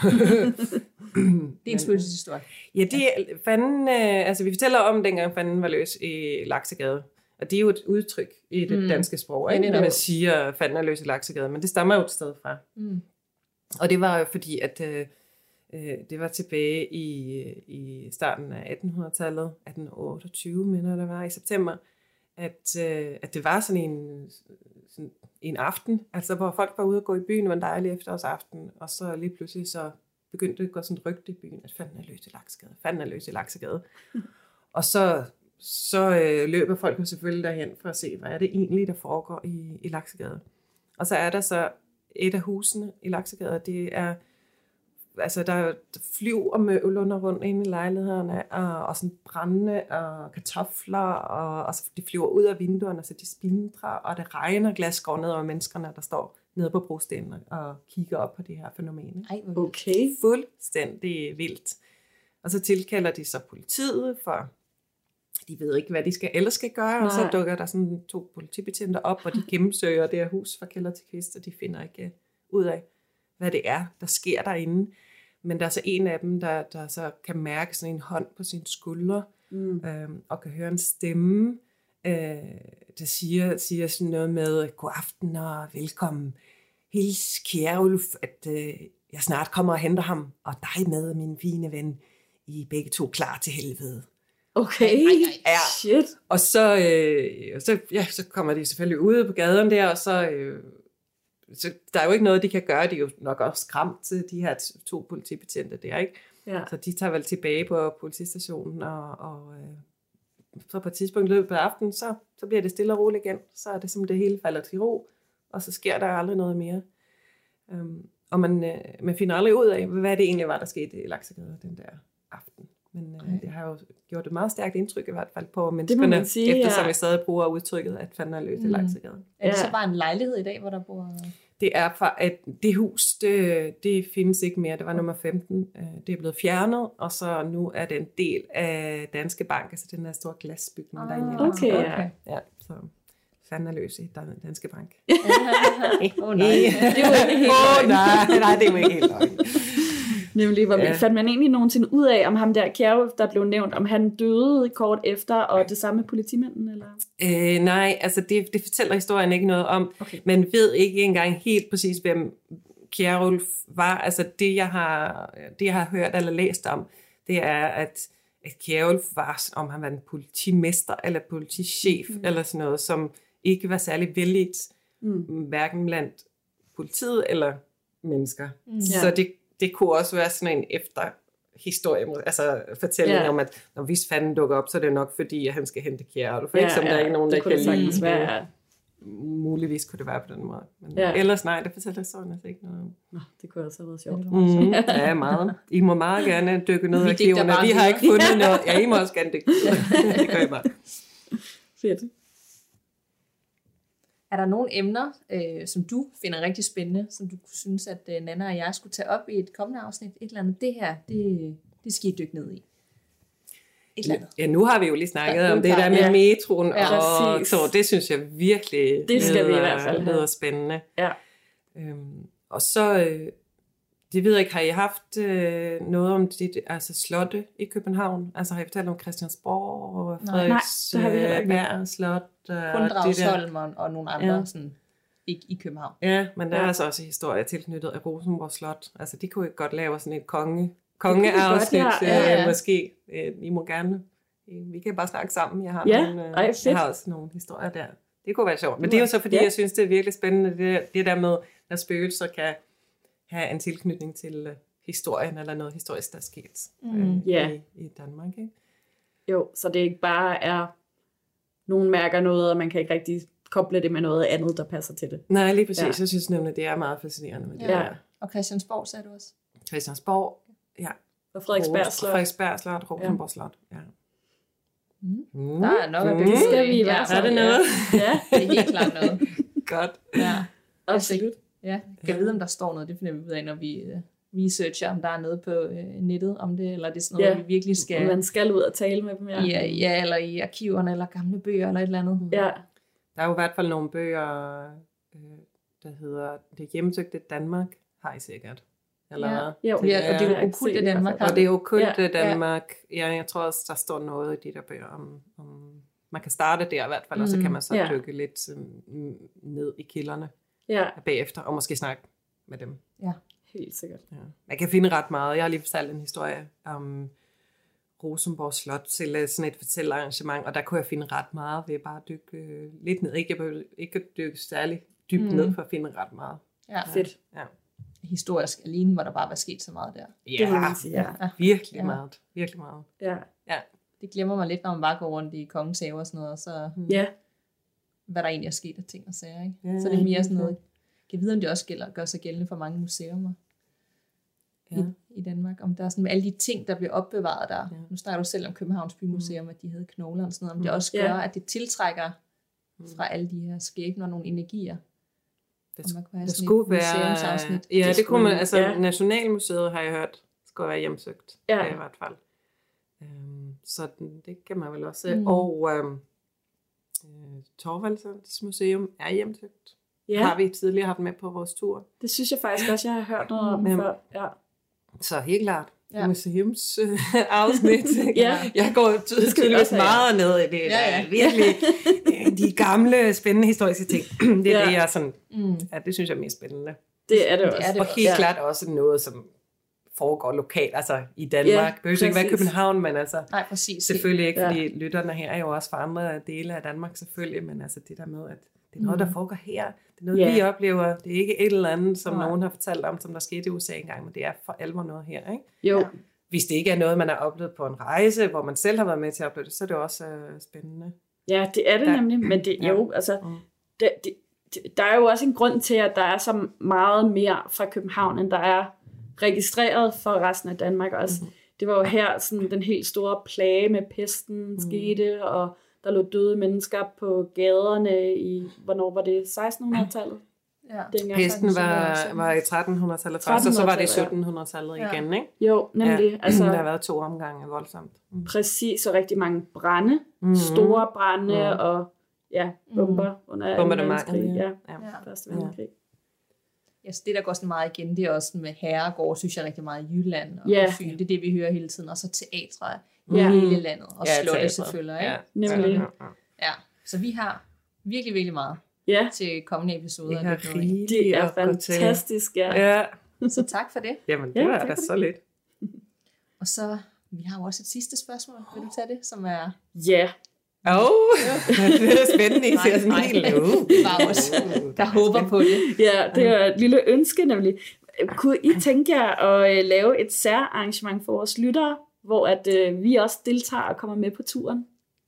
Det er en spøgelseshistorie. Ja, det er fanden, øh, altså vi fortæller om dengang fanden var løs i Laksegade. Og det er jo et udtryk i det Mm. danske sprog, Ja, ikke? netop. Når man siger, fanden er løs i Laksegade, men det stammer jo et sted fra. Mm. Og det var jo fordi, at øh, øh, det var tilbage i, i starten af attenhundredetallet, atten otteogtyve, mener det var, i september, at, øh, at det var sådan en, sådan en aften, altså hvor folk var ude og gå i byen, det var en dejlig efterårsaften, og så lige pludselig så begyndte det at gå sådan et rygte i byen, at fanden er løs i Laksegade, fanden er løs i Laksegade. Og så, så øh, løber folk jo selvfølgelig derhen for at se, hvad er det egentlig, der foregår i, i Laksegade. Og så er der så et af husene i Laksegade, det er, altså der flyver møbler rundt inde i lejlighederne, og, og sådan brændende og kartofler, og, og så de flyver ud af vinduerne, så de splintrer, og det regner glasskår ned over menneskerne, der står nede på brostenene og kigger op på det her fænomen. Ej, hvor vildt. Okay. Fuldstændig vildt. Og så tilkalder de så politiet, for de ved ikke, hvad de skal ellers skal gøre, og så Nej. dukker der sådan to politibetjenter op, og de gennemsøger det her hus fra kælder til kvist, og de finder ikke ud af, hvad det er, der sker derinde. Men der er så en af dem, der, der så kan mærke sådan en hånd på sin skulder, Mm. øhm, og kan høre en stemme, øh, der siger, siger sådan noget med, god aften og velkommen. Hils kære Ulf, at øh, jeg snart kommer og henter ham, og dig med, min fine ven. I er begge to klar til helvede. Okay. Ej, ej, ej. Ja. Shit. Og så, øh, så, ja, så kommer de selvfølgelig ude på gaden der, og så, øh, så der er jo ikke noget, de kan gøre. De er jo nok også skræmt til de her to politibetjente der, ikke? Ja. Så de tager vel tilbage på politistationen, og, og øh, så på et tidspunkt i løbet af aftenen, så, så bliver det stille og roligt igen. Så er det som det hele falder til ro, og så sker der aldrig noget mere. Um, og man, øh, man finder aldrig ud af, hvad det egentlig var, der skete i Laksegade den der aften. Men øh, det har jo gjort et meget stærkt indtryk i hvert fald på menneskerne, man sige, eftersom ja. vi stadig bruger udtrykket, at fanden er løs i Mm. Laksegade. Er det Ja. så bare en lejlighed i dag, hvor der bor... det er for, at det hus, det, det findes ikke mere. Det var nummer femten. Det er blevet fjernet, og så nu er det en del af Danske Bank, altså den der store glasbygning, der er inde i. Okay, okay. Ja, så fanden er løs i Danske Bank. Åh oh, nej. Det var ikke helt Åh oh, nej, nej, det er jo ikke helt løgn. Nemlig, hvor Ja. fandt man egentlig nogensinde ud af, om ham der Kjærulf, der blev nævnt, om han døde kort efter, og det samme med politimanden, eller? Øh, nej, altså det, det fortæller historien ikke noget om. Okay. Man ved ikke engang helt præcis, hvem Kjærulf var. Altså det, jeg har, det, jeg har hørt eller læst om, det er, at, at Kjærulf var, om han var en politimester eller politichef, mm. eller sådan noget, som ikke var særlig vældigt, mm. hverken blandt politiet eller mennesker. Mm. Så Ja. det, det kunne også være sådan en efter historie, altså fortælling Ja. om, at når hvis fanden dukker op, så er det nok fordi, at han skal hente Kjærulf. Ikke? Ja, Som der er ja, ikke nogen, det der kunne kan det lide. sagtens være. Muligvis kunne det være på den måde. Men Ja. ja. ellers nej, det fortæller historien altså ikke noget om. Nå, det kunne også have været sjovt. Mm, ja, meget. I må meget gerne dykke ned Vi af digter arkiverne. bare Vi har videre. ikke fundet noget. Ja, I må også gerne dykke. Det gør I bare. Fedt. Er der nogle emner, øh, som du finder rigtig spændende, som du synes, at øh, Nanna og jeg skulle tage op i et kommende afsnit? Et eller andet, det her, det, det skal I dykke ned i. Et eller andet. Ja, nu har vi jo lige snakket Ja, om det der med ja. metroen, Ja, og præcis. så det synes jeg virkelig Det skal vi i lyder- hvert fald have. lyder spændende. Ja. Øhm, og så, øh, det ved jeg ikke, har I haft øh, noget om dit, altså slotte i København? Altså har I fortalt om Christiansborg og Nej. Frederiks Nej, det har vi heller ikke. Berg Slot? Kun og det der. Dragsholm og, og nogle andre, Ja. ja. sådan, ikke i København. Ja, men der Ja. er altså også historie tilknyttet af Rosenborg Slot. Altså de kunne ikke godt lave sådan et konge, godt, kongeafsnit, ja. Ja, ja. øh, måske. Øh, I må gerne. Øh, Vi kan bare snakke sammen. Jeg har, Ja, nogle, øh, ej, fedt. jeg har også nogle historier der. Det kunne være sjovt. Men Det det er jo var- så, fordi ja. jeg synes, det er virkelig spændende, det, det der med, at spøgelser kan have en tilknytning til øh, historien, eller noget historisk, der er sket øh, Mm. Ja. i, i Danmark. Ikke? Jo, så det ikke bare er, nogen mærker noget, og man kan ikke rigtig koble det med noget andet, der passer til det. Nej, lige præcis. Ja. Ja. Jeg synes nemlig, det er meget fascinerende med det Ja. der. Og Christiansborg, sagde du også? Christiansborg, ja. Og Frederiksberg Slot. Frederiksberg Slot, Rosenborg Slot, ja. Mm. Mm. Der er nok at Mm. bygge Det skal vi i ja, hvert fald. Er det noget? Ja, Det er helt klart noget. Godt. Ja. absolut. Ja, kan vide, om der står noget. Det finder vi ud af, når vi uh, researcher, om der er noget på uh, nettet om det, eller det er sådan noget, Ja. vi virkelig skal... Man skal ud og tale med dem, ja. Ja, ja, eller i arkiverne, eller gamle bøger, eller et eller andet. Ja, Der er jo i hvert fald nogle bøger, øh, der hedder Det hjemsøgte Danmark, har I sikkert. Eller Ja. hvad? jo. Ja, og det er jo jeg har ikke okkulte set i hvert Danmark, fald. Og det er jo kun Ja, ja, Danmark. Ja. ja, jeg tror også, der står noget i de der bøger om... om man kan starte der i hvert fald, og så kan man så Ja. dykke lidt um, ned i kilderne Ja, bagefter, og måske snakke med dem. helt sikkert. Ja. Man kan finde ret meget. Jeg har lige fortalt en historie om Rosenborg Slot til øh, sådan et fortællerarrangement, og der kunne jeg finde ret meget ved bare at dykke øh, lidt ned. Ikke, jeg behøvede ikke at dykke særlig dybt Mm. mm. ned for at finde ret meget. Ja. Fedt. Ja, Historisk alene, hvor der bare var sket så meget der. Det må ja man sige, ja. virkelig Ja. meget. Virkelig meget. Ja, Det glemmer man lidt, når man bare går rundt i kongens have og sådan noget, og så ja. hvad der egentlig er sket af ting og sager. Ikke? Ja, Så det er mere sådan ja. noget, kan jeg vide, om det også gælder, gør sig gældende for mange museer Ja. i, i Danmark. Om der er sådan med alle de ting, der bliver opbevaret der. Ja. Nu snakker du selv om Københavns Bymuseum, at de havde knogler og sådan noget. Om det Mm. også Ja. gør, at det tiltrækker Mm. fra alle de her skæbner nogle energier. Det, Og man kunne have det sådan skulle et være... museumsafsnit. Ja, det, Det kunne man... skulle- Altså, ja. Nationalmuseet har jeg hørt, skulle være hjemsøgt. Ja. I hvert fald. Øhm, så den, det kan man vel også. Mm. Mm. Og øhm, øh, Thorvaldsens Museum er hjemsøgt. Ja, Har vi tidligere haft med på vores tur. det synes jeg faktisk også, jeg har hørt noget om Mm. før. Ja. Så helt klart. Ja. Ja. Museums øh, afsnit. Ja. Jeg går skal vi tydeligvis også have. meget ned i det. Ja, Ja, ja. ja. Virkelig øh, de gamle, spændende historiske ting. Det er Ja. det, jeg sådan, Mm. ja, det synes jeg er mest spændende. Det er det Det også. er det Og også. helt Ja. klart også noget, som foregår lokalt, altså i Danmark. Ja, Det behøver ikke være præcis. København, men altså Nej, præcis. selvfølgelig ikke, Ja. fordi lytterne her er jo også fra andre dele af Danmark selvfølgelig, men altså det der med, at det er noget, Mm. der foregår her. Det er noget, Ja. vi oplever. Det er ikke et eller andet, som Nej. nogen har fortalt om, som der skete i U S A engang, men det er for alvor noget her, ikke? Jo, Ja. Hvis det ikke er noget, man har oplevet på en rejse, hvor man selv har været med til at opleve det, så er det også øh, spændende. ja, det er det Ja. nemlig. Men det, Ja. jo, altså, Mm. det, det, det, der er jo også en grund til, at der er så meget mere fra København, end der er registreret for resten af Danmark også. Mhm. Det var jo her, sådan, den helt store plage med pesten Mhm. skete, og der lå døde mennesker på gaderne i, hvornår var det, sekstenhundredetallet? Ja. Hesten var, var i trettenhundredetallet først, og så var det i syttenhundredetallet ja. igen, ikke? Jo, nemlig. Ja. Altså, der har været to omgange voldsomt. Mm. Præcis, og rigtig mange brande. Mm. Store brande Mm. og ja, bomber mm. under Bomber anden verdenskrig. Ja, ja. ja. Første verdenskrig. Ja, så det der går sådan meget igen, det er også med herregård, synes jeg rigtig meget i Jylland og Ja. på Fyn. Det er det, vi hører hele tiden. Og så teatre i Ja. hele landet. Og Ja, slotte teatret. selvfølgelig. Ikke? Ja. Nemlig. Ja. Ja, så vi har virkelig, virkelig meget Ja, til kommende episoder. Vi at har lytte med i. rigeligt det er at gå til. fantastisk. Ja. Ja. Så tak for det. Jamen, det Ja, var tak da for det. så lidt. Og så, vi har jo også et sidste spørgsmål. Vil du tage det, som er... Ja. Åh, oh, det er spændende. I ser sådan Nej, helt nej. løv. Det var også, der håber på det. Ja, det er et lille ønske nemlig. Kunne I tænke jer at øh, lave et særarrangement for vores lyttere, hvor at øh, vi også deltager og kommer med på turen?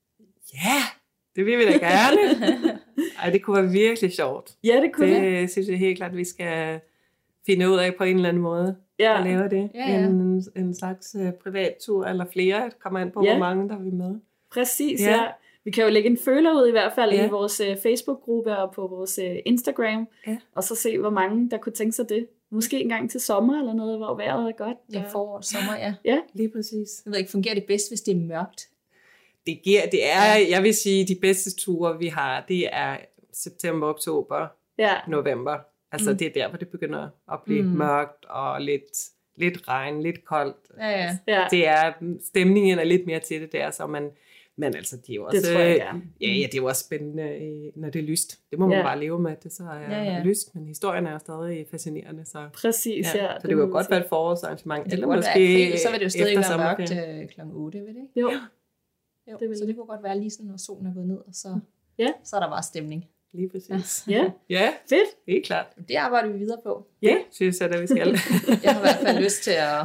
Ja, det vil vi da gerne. Ej, det kunne være virkelig sjovt. Ja, det kunne vi. Det synes jeg helt klart, at vi skal finde ud af på en eller anden måde. Ja. At lave det. Ja, ja. En, en slags uh, privattur eller flere. Det kommer an på, Ja. hvor mange der vil med. Præcis, ja. Ja. ja. Vi kan jo lægge en føler ud i hvert fald Ja. i vores uh, Facebook-gruppe og på vores uh, Instagram, Ja. og så se, hvor mange der kunne tænke sig det. Måske en gang til sommer eller noget, hvor vejret er godt. Ja, forår, sommer, ja. Lige præcis. Jeg ved ikke, fungerer det bedst, hvis det er mørkt? Det, giver, det er, jeg vil sige, de bedste ture, vi har, det er september, oktober, Ja, november. Altså, Mm. mm. det er der, hvor det begynder at blive Mm. mm. mørkt og lidt, lidt regn, lidt koldt. Ja, ja. ja. Det er, stemningen er lidt mere til det der, så man, men altså, det er jo også, det tror jeg gerne. ja, ja, det er jo også spændende, øh, når det er lyst. Det må man Ja. bare leve med, at det så er Ja, ja. lyst, men historien er jo stadig fascinerende, så, Præcis, ja. ja, så det, det kunne godt være et forårsarrangement, Det eller kunne måske være april, så vil det jo stadig efter være mørkt sommerferien. øh, klokken otte, vil det ikke? Jo, Jo, Det vil så det. det kunne godt være lige sådan, når solen er gået ned, og så, Ja. så er der bare stemning. Lige præcis. ja, Ja, fedt. helt klart. Det arbejder vi videre på. Det synes jeg, at vi skal. Jeg har i hvert fald lyst til at,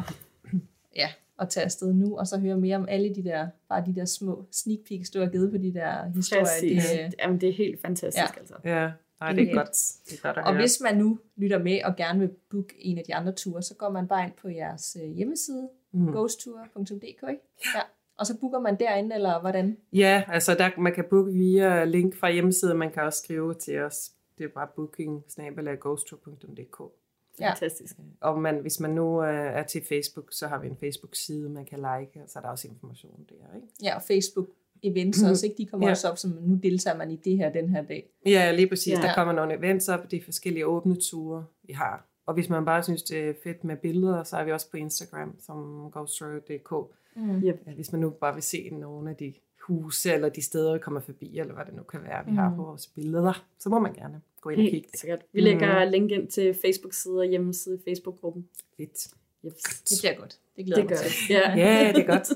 ja, at tage afsted nu, og så høre mere om alle de der, bare de der små sneak peeks, du har givet på de der historier. Præcis. Det, øh, Jamen, det er helt fantastisk, Ja. altså. Ja, nej, det er Ja. godt. Det er godt at og høre. hvis man nu lytter med og gerne vil booke en af de andre ture, så går man bare ind på jeres øh, hjemmeside, Mm. ghosttour punktum d k, ikke? Ja. Og så booker man derinde, eller hvordan? Ja, altså der, man kan booke via link fra hjemmesiden, man kan også skrive til os. Det er bare booking snabel-a ghosttour punktum d k. Ja. Fantastisk. Og man, hvis man nu øh, er til Facebook, så har vi en Facebook-side, man kan like, og så er der også information der, ikke? Ja, og Facebook events også, ikke? De kommer Ja. også op, som nu deltager man i det her, den her dag. Ja, lige præcis. Ja. Der kommer nogle events op, det er forskellige åbne ture, vi har. Og hvis man bare synes, det er fedt med billeder, så er vi også på Instagram, som ghosttour punktum d k. Mm. Yep. Ja, hvis man nu bare vil se nogle af de huse, eller de steder, vi kommer forbi, eller hvad det nu kan være, vi Mm. har på vores billeder, så må man gerne gå ind og kigge. Helt sikkert. Vi lægger link ind til Facebook-side og hjemmeside i Facebook-gruppen. Lidt. Yes. Det bliver godt. Det glæder Det mig gør til. det. Ja. Ja, det er godt.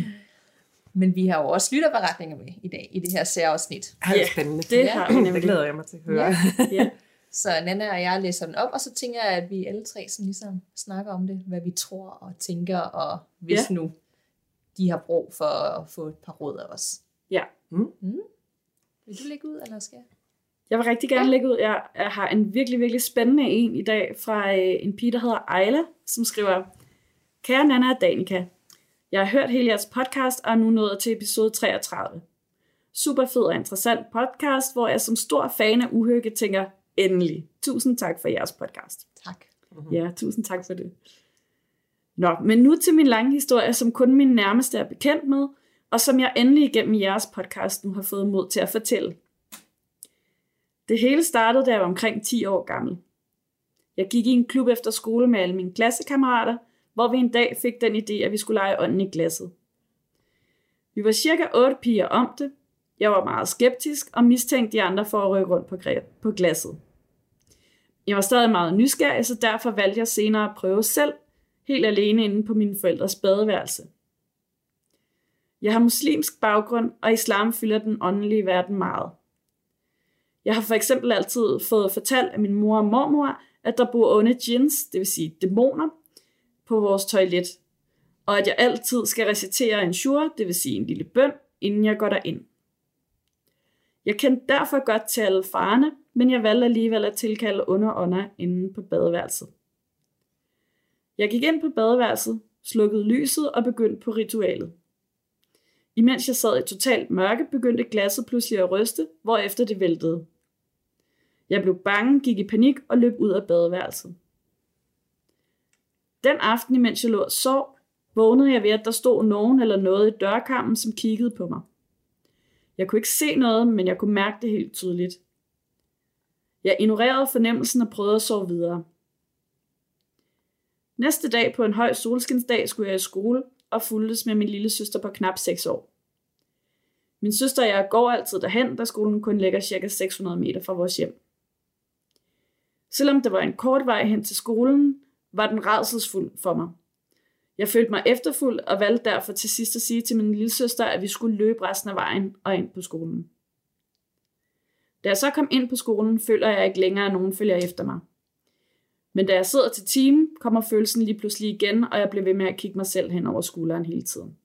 Men vi har jo også lytterberetninger med i dag, i det her særafsnit. Det er Ja, spændende. det har vi Det nemlig. glæder jeg mig til at høre. Ja. Ja. Så Nanna og jeg læser den op, og så tænker jeg, at vi alle tre sådan ligesom snakker om det, hvad vi tror og tænker, og hvis Ja. nu de har brug for at få et par råd af os. Ja. Mm. Vil du lægge ud, eller skal jeg? Jeg vil rigtig gerne Ja. lægge ud. Jeg jeg har en virkelig, virkelig spændende en i dag fra øh, en pige, der hedder Ejla, som skriver: Kære Nanna og Danika, jeg har hørt hele jeres podcast og er nu nået til episode treogtredive. Super fed og interessant podcast, hvor jeg som stor fan af Uhygge tænker, endelig. Tusind tak for jeres podcast. Tak. Ja, tusind tak for det. Nå, men nu til min lange historie, som kun min nærmeste er bekendt med, og som jeg endelig igennem jeres podcast nu har fået mod til at fortælle. Det hele startede, da jeg var omkring ti år gammel. Jeg gik i en klub efter skole med alle mine klassekammerater, hvor vi en dag fik den idé, at vi skulle lege ånden i glasset. Vi var cirka otte piger om det. Jeg var meget skeptisk og mistænkte de andre for at rykke rundt på, græ- på glasset. Jeg var stadig meget nysgerrig, så derfor valgte jeg senere at prøve selv, helt alene inde på mine forældres badeværelse. Jeg har muslimsk baggrund, og islam fylder den åndelige verden meget. Jeg har for eksempel altid fået fortalt af min mor og mormor, at der bor onde djinns, det vil sige dæmoner, på vores toilet, og at jeg altid skal recitere en shur, det vil sige en lille bøn, inden jeg går derind. Jeg kendte derfor godt til alle farerne, men jeg valgte alligevel at tilkalde onde ånder inde på badeværelset. Jeg gik ind på badeværelset, slukkede lyset og begyndte på ritualet. Imens jeg sad i totalt mørke, begyndte glasset pludselig at ryste, hvorefter det væltede. Jeg blev bange, gik i panik og løb ud af badeværelset. Den aften, imens jeg lå og sov, vågnede jeg ved, at der stod nogen eller noget i dørkarmen, som kiggede på mig. Jeg kunne ikke se noget, men jeg kunne mærke det helt tydeligt. Jeg ignorerede fornemmelsen og prøvede at sove videre. Næste dag på en høj solskinsdag skulle jeg i skole og fulgtes med min lille søster på knap seks år. Min søster og jeg går altid derhen, da skolen kun ligger ca. seks hundrede meter fra vores hjem. Selvom det var en kort vej hen til skolen, var den rædselsfuld for mig. Jeg følte mig efterfuld og valgte derfor til sidst at sige til min lille søster, at vi skulle løbe resten af vejen og ind på skolen. Da jeg så kom ind på skolen, føler jeg ikke længere, at nogen følger efter mig. Men da jeg sidder til timen, kommer følelsen lige pludselig igen, og jeg bliver ved med at kigge mig selv hen over skulderen hele tiden.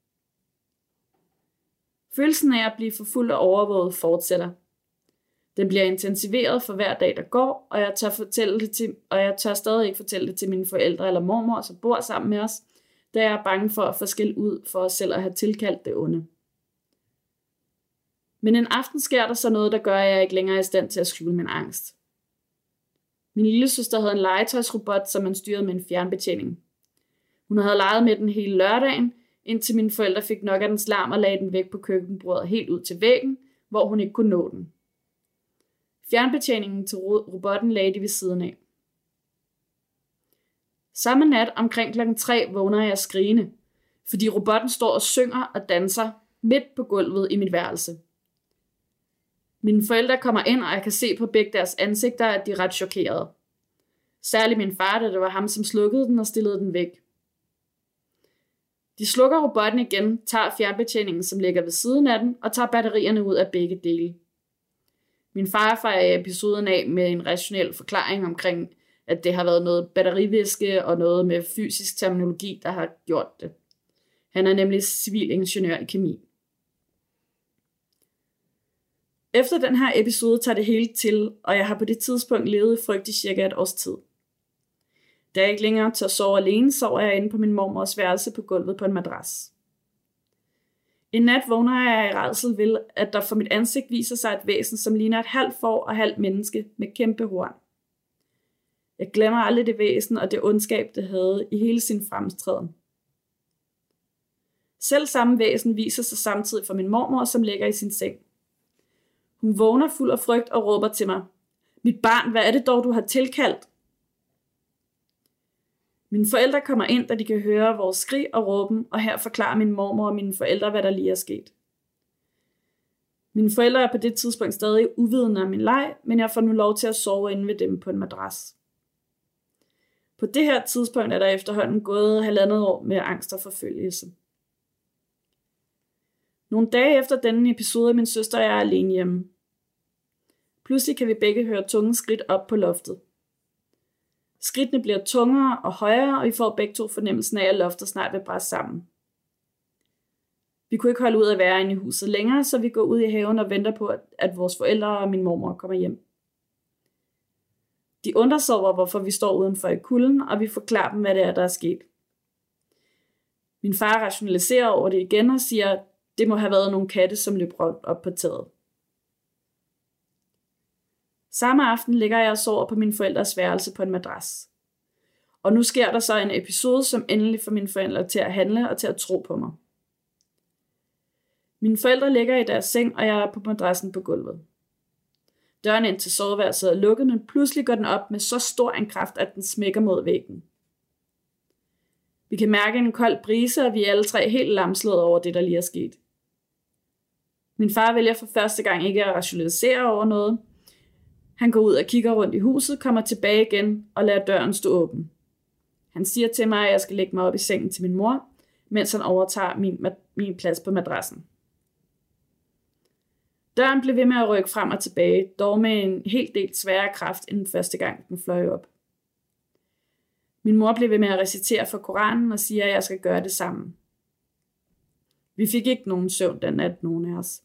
Følelsen af at blive forfulgt og overvåget fortsætter. Den bliver intensiveret for hver dag, der går, og jeg tør, fortælle det til, og jeg tør stadig ikke fortælle det til mine forældre eller mormor, som bor sammen med os, da jeg er bange for at få skæld ud for os selv at have tilkaldt det onde. Men en aften sker der så noget, der gør, at jeg ikke længere er i stand til at skjule min angst. Min lille søster havde en legetøjsrobot, som man styrede med en fjernbetjening. Hun havde leget med den hele lørdagen, indtil mine forældre fik nok af dens larm og lagde den væk på køkkenbordet helt ud til væggen, hvor hun ikke kunne nå den. Fjernbetjeningen til robotten lagde de ved siden af. Samme nat omkring klokken tre vågner jeg skrigende, fordi robotten står og synger og danser midt på gulvet i mit værelse. Mine forældre kommer ind, og jeg kan se på begge deres ansigter, at de er ret chokerede. Særligt min far, da det var ham, som slukkede den og stillede den væk. De slukker robotten igen, tager fjernbetjeningen, som ligger ved siden af den, og tager batterierne ud af begge dele. Min far fejrer episoden af med en rationel forklaring omkring, at det har været noget batterivæske og noget med fysisk terminologi, der har gjort det. Han er nemlig civilingeniør i kemi. Efter den her episode tager det hele til, og jeg har på det tidspunkt levet i frygt i cirka et års tid. Da jeg ikke længere tør sove alene, sover jeg inde på min mormors værelse på gulvet på en madras. En nat vågner jeg i rædsel ved, at der for mit ansigt viser sig et væsen, som ligner et halvt får og halvt menneske med kæmpe horn. Jeg glemmer aldrig det væsen og det ondskab, det havde i hele sin fremtræden. Selv samme væsen viser sig samtidig for min mormor, som ligger i sin seng. Hun vågner fuld af frygt og råber til mig: "Mit barn, hvad er det dog, du har tilkaldt?" Mine forældre kommer ind, da de kan høre vores skrig og råben, og her forklarer min mormor og mine forældre, hvad der lige er sket. Mine forældre er på det tidspunkt stadig uvidende om min leg, men jeg får nu lov til at sove inde ved dem på en madras. På det her tidspunkt er der efterhånden gået halvandet år med angst og forfølgelse. Nogle dage efter denne episode er min søster og jeg alene hjemme. Pludselig kan vi begge høre tunge skridt op på loftet. Skridtene bliver tungere og højere, og vi får begge to fornemmelsen af, at loftet snart vil bræse sammen. Vi kunne ikke holde ud at være inde i huset længere, så vi går ud i haven og venter på, at vores forældre og min mormor kommer hjem. De undrer sig over, hvorfor vi står udenfor i kulden, og vi forklarer dem, hvad det er, der er sket. Min far rationaliserer over det igen og siger, at det må have været nogle katte, som løb rundt op på taget. Samme aften ligger jeg og sover på min forældres værelse på en madras. Og nu sker der så en episode, som endelig får mine forældre til at handle og til at tro på mig. Mine forældre ligger i deres seng, og jeg er på madrassen på gulvet. Døren ind til soveværelset er lukket, men pludselig går den op med så stor en kraft, at den smækker mod væggen. Vi kan mærke en kold brise, og vi er alle tre helt lamslået over det, der lige er sket. Min far vælger for første gang ikke at rationalisere over noget. Han går ud og kigger rundt i huset, kommer tilbage igen og lader døren stå åben. Han siger til mig, at jeg skal lægge mig op i sengen til min mor, mens han overtager min, min plads på madrassen. Døren blev ved med at rykke frem og tilbage, dog med en helt del sværere kraft end den første gang, den fløj op. Min mor blev ved med at recitere fra Koranen og siger, at jeg skal gøre det samme. Vi fik ikke nogen søvn den nat, nogen af os.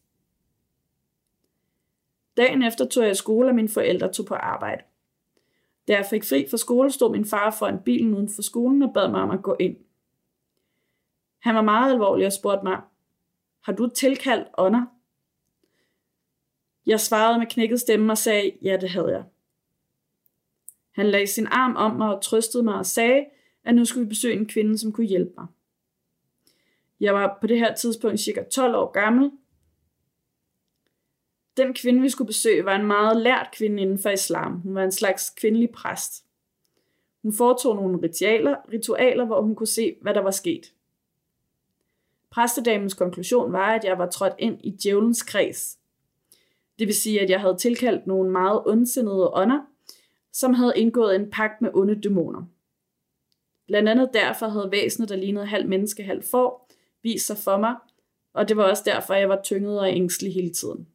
Dagen efter tog jeg i skole, og mine forældre tog på arbejde. Da jeg fik fri fra skole, stod min far foran bilen uden for skolen og bad mig om at gå ind. Han var meget alvorlig og spurgte mig: "Har du tilkaldt ånder?" Jeg svarede med knækket stemme og sagde, ja, det havde jeg. Han lagde sin arm om mig og trøstede mig og sagde, at nu skulle vi besøge en kvinde, som kunne hjælpe mig. Jeg var på det her tidspunkt cirka tolv år gammel. Den kvinde, vi skulle besøge, var en meget lært kvinde inden for islam. Hun var en slags kvindelig præst. Hun foretog nogle ritualer, ritualer, hvor hun kunne se, hvad der var sket. Præstedamens konklusion var, at jeg var trådt ind i djævelens kreds. Det vil sige, at jeg havde tilkaldt nogle meget ondsindede ånder, som havde indgået en pagt med onde dæmoner. Blandt andet derfor havde væsenet, der lignede halv menneske, halv får, vist sig for mig, og det var også derfor, jeg var tynget og ængstelig hele tiden.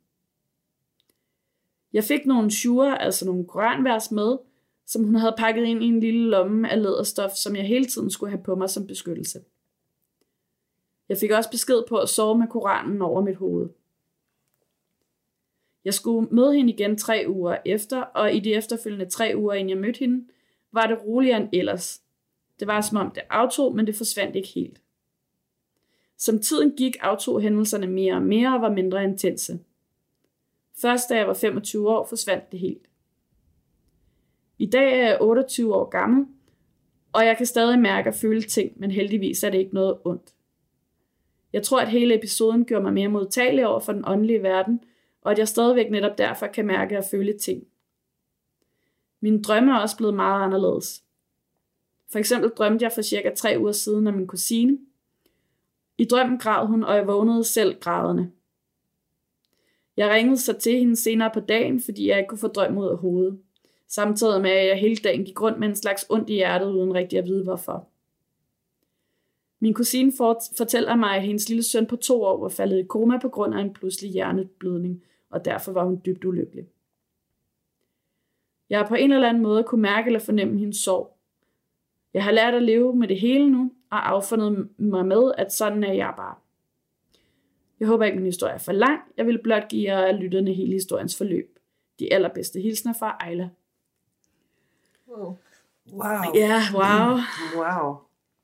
Jeg fik nogle shura, altså nogle koranvers med, som hun havde pakket ind i en lille lomme af læderstof, som jeg hele tiden skulle have på mig som beskyttelse. Jeg fik også besked på at sove med koranen over mit hoved. Jeg skulle møde hende igen tre uger efter, og i de efterfølgende tre uger, inden jeg mødte hende, var det roligere end ellers. Det var som om det aftog, men det forsvandt ikke helt. Som tiden gik, aftog hændelserne mere og mere og var mindre intense. Først da jeg var femogtyve år, forsvandt det helt. I dag er jeg otteogtyve år gammel, og jeg kan stadig mærke og føle ting, men heldigvis er det ikke noget ondt. Jeg tror, at hele episoden gjorde mig mere modtagelig over for den åndelige verden, og at jeg stadigvæk netop derfor kan mærke og føle ting. Mine drømme er også blevet meget anderledes. For eksempel drømte jeg for cirka tre uger siden af min kusine. I drømmen græd hun, og jeg vågnede selv grædende. Jeg ringede så til hende senere på dagen, fordi jeg ikke kunne få drømmen ud af hovedet. Samtidig med, at jeg hele dagen gik rundt med en slags ondt i hjertet, uden rigtig at vide hvorfor. Min kusine fortæller mig, at hendes lille søn på to år var faldet i koma på grund af en pludselig hjerneblødning, og derfor var hun dybt ulykkelig. Jeg har på en eller anden måde kunne mærke eller fornemme hendes sorg. Jeg har lært at leve med det hele nu, og affundet mig med, at sådan er jeg bare. Jeg håber ikke, min historie er for lang. Jeg vil blot give jer lytterne hele historiens forløb. De allerbedste hilsner fra Ejla. Wow. Wow. Ja, wow. Wow.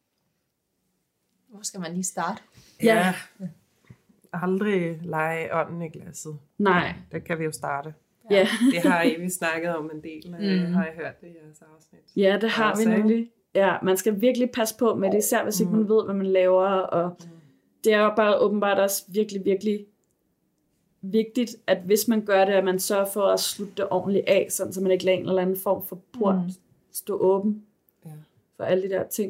Hvor skal man lige starte? Ja. Ja. Aldrig lege ånden i glasset. Nej. Der kan vi jo starte. Ja. Det har I vi snakket om en del, mm. har I hørt det i jeres afsnit. Ja, det har også, vi nemlig. Ja, man skal virkelig passe på med det, især hvis ikke mm. man ved, hvad man laver. Og mm. det er jo bare åbenbart også virkelig, virkelig vigtigt, at hvis man gør det, at man sørger for at slutte det ordentligt af, sådan, så man ikke lader en eller anden form for port mm. stå åben ja. for alle de der ting.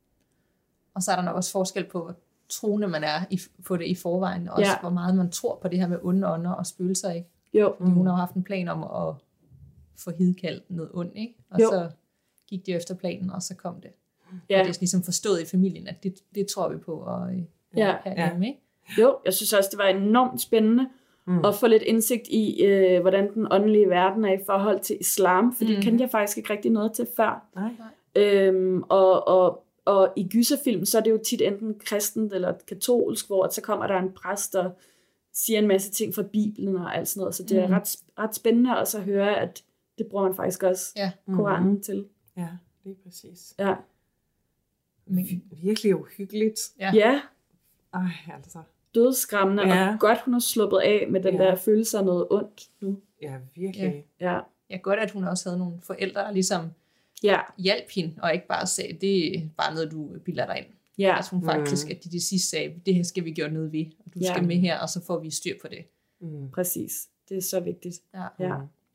Og så er der nok også forskel på, hvor troende man er i, på det i forvejen, og også Ja. hvor meget man tror på det her med onde ånder og spøgelser, ikke? Jo. Mm. Hun har jo haft en plan om at få hidkaldt noget ondt, ikke? Og Jo. så gik det efter planen, og så kom det. Ja. Og det er ligesom forstået i familien, at det, det tror vi på, og Ja. herhjemme, ikke? Jo, jeg synes også, det var enormt spændende mm. at få lidt indsigt i, øh, hvordan den åndelige verden er i forhold til islam, for det Mm. kendte jeg faktisk ikke rigtig noget til før. Nej. Øhm, og, og, og i gyserfilm, så er det jo tit enten kristent eller katolsk, hvor så kommer der en præst, der siger en masse ting fra Bibelen og alt sådan noget, så det Mm. er ret, ret spændende også at høre, at det bruger man faktisk også Ja. Koranen mm. til. Ja, lige præcis. Ja. Men, Virkelig uhyggeligt. ja. Ja, Ej, altså. dødsskræmmende, Ja. og godt hun har sluppet af med den Ja. der følelse af noget ondt nu. Ja, virkelig. Ja, Ja, godt, at hun også havde nogle forældre, der ligesom ja, hjalp hende, og ikke bare sagde, det er bare noget, du bilder dig ind. ja. Altså hun faktisk, at de til sidst sagde, det her skal vi gøre noget ved, og du Ja. skal med her, og så får vi styr på det. Mm. Præcis. Det er så vigtigt. Ja. Ja.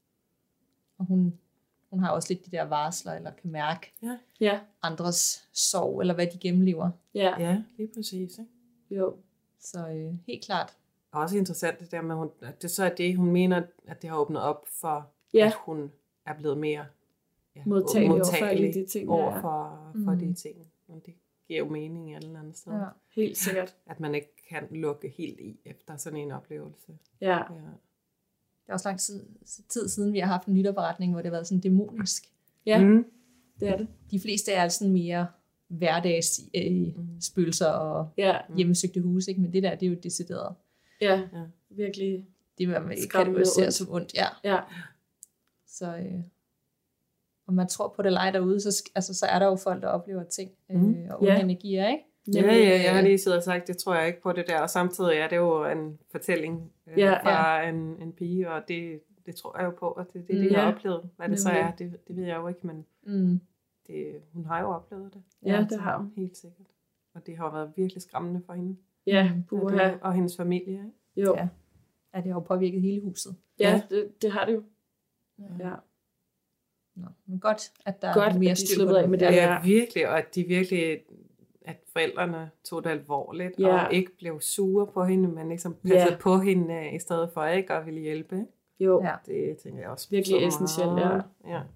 Og hun, hun har også lidt de der varsler, eller kan mærke Ja, andres sorg, eller hvad de gennemlever. ja, Ja, lige præcis. Ikke? jo. Så øh, helt klart. Og også interessant det der med, hun, at det så er det, hun mener, at det har åbnet op for, Ja. at hun er blevet mere ja, Modtagelig over for modtagelig alle de ting, over ja. for, for Mm. de ting. Og det giver jo mening et eller andet sted. Ja. Helt sikkert. At man ikke kan lukke helt i efter sådan en oplevelse. Ja, Ja. Det er også lang tid, tid siden, vi har haft en lytterberetning, hvor det har været sådan dæmonisk. ja, Mm. det er det. De fleste er sådan mere hverdags øh, spøgelser og Ja, hjemmesøgte huse, ikke? Men det der, det er jo decideret. ja, Ja. virkelig. Det er, man Skræmmende kategoriserer ondt. som ondt, ja. Ja, Så øh, om man tror på det eller ej derude, så, sk- altså, så er der jo folk, der oplever ting øh, Mhm. og onde Ja. energier, ikke? Ja, ja, jeg har lige siddet og sagt, det tror jeg ikke på det der, og samtidig er det jo en fortælling øh, Ja, fra ja. en, en pige, og det, det tror jeg jo på, at det er det, de Ja. har oplevet. Hvad det så er, det, det ved jeg jo ikke, men Mm. det, hun har jo oplevet det. Ja, det har hun. Helt sikkert. Og det har været virkelig skræmmende for hende. Ja, Mm. puha. Og, det, og hendes familie, ikke? Jo. Ja. Ja, det har jo påvirket hele huset. Ja, det, det har det jo. Ja. Nå, men godt, at der Godt, er mere at de styr sluppede på af det. med det. Ja, Ja. ja, virkelig, og at de virkelig, at forældrene tog det alvorligt, Ja. og ikke blev sure på hende, men ligesom passede Ja. på hende, øh, i stedet for ikke at ville hjælpe. Ikke? Jo, Ja. Det tænker jeg også. Virkelig så essentielt, meget. ja. ja.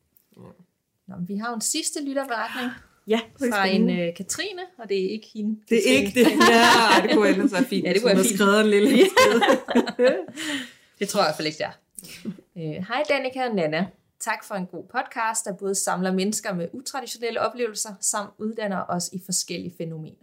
Nå, men vi har jo en sidste lytterberetning ja. fra en uh, Katrine, og det er ikke hende. Det er ikke det. Ja, det kunne ellers være fint. Ja, det kunne være Hun har fint. skrevet en lille Det tror jeg i hvert fald ikke, det er. Øh, Hej Danika og Nana. Tak for en god podcast, der både samler mennesker med utraditionelle oplevelser, samt uddanner os i forskellige fænomener.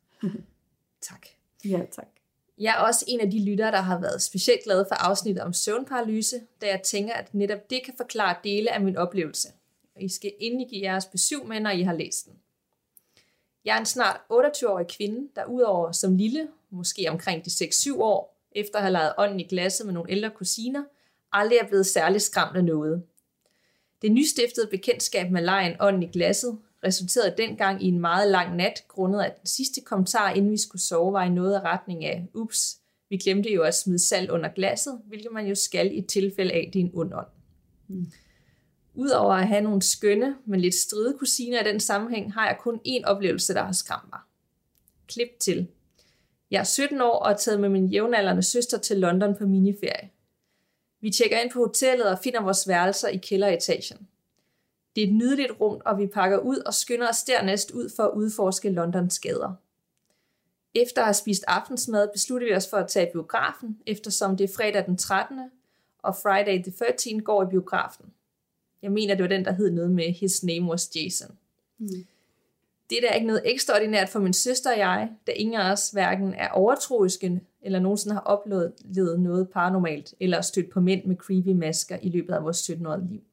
Tak. Ja, tak. Jeg er også en af de lyttere, der har været specielt glad for afsnittet om søvnparalyse, da jeg tænker, at netop det kan forklare dele af min oplevelse. Og I skal endelig give jeres besøg med, når I har læst den. Jeg er en snart otteogtyve-årig kvinde, der udover som lille, måske omkring de seks syv år, efter at have leget ånden i glasset med nogle ældre kusiner, aldrig er blevet særlig skræmt af noget. Det nystiftede bekendtskab med legen ånden i glasset resulterede dengang i en meget lang nat, grundet af den sidste kommentar, inden vi skulle sove, var i noget af retning af, ups, vi glemte jo at smide salt under glasset, hvilket man jo skal i tilfælde af, det er en ond ånd. Mm. Udover at have nogle skønne, men lidt stride kusiner i den sammenhæng, har jeg kun én oplevelse, der har skræmt mig. Klip til. Jeg er sytten år og er taget med min jævnaldrende søster til London på miniferie. Vi tjekker ind på hotellet og finder vores værelser i kælderetagen. Det er et nydeligt rum, og vi pakker ud og skynder os dernæst ud for at udforske Londons gader. Efter at have spist aftensmad, beslutter vi os for at tage i biografen, eftersom det er fredag den trettende, og Friday the thirteenth går i biografen. Jeg mener, det var den, der hed noget med His Name Was Jason. Mm. Det er da ikke noget ekstraordinært for min søster og jeg, da ingen af os hverken er overtroiske, eller nogensinde har oplevet noget paranormalt, eller stødt på mænd med creepy masker i løbet af vores sytten-årige liv.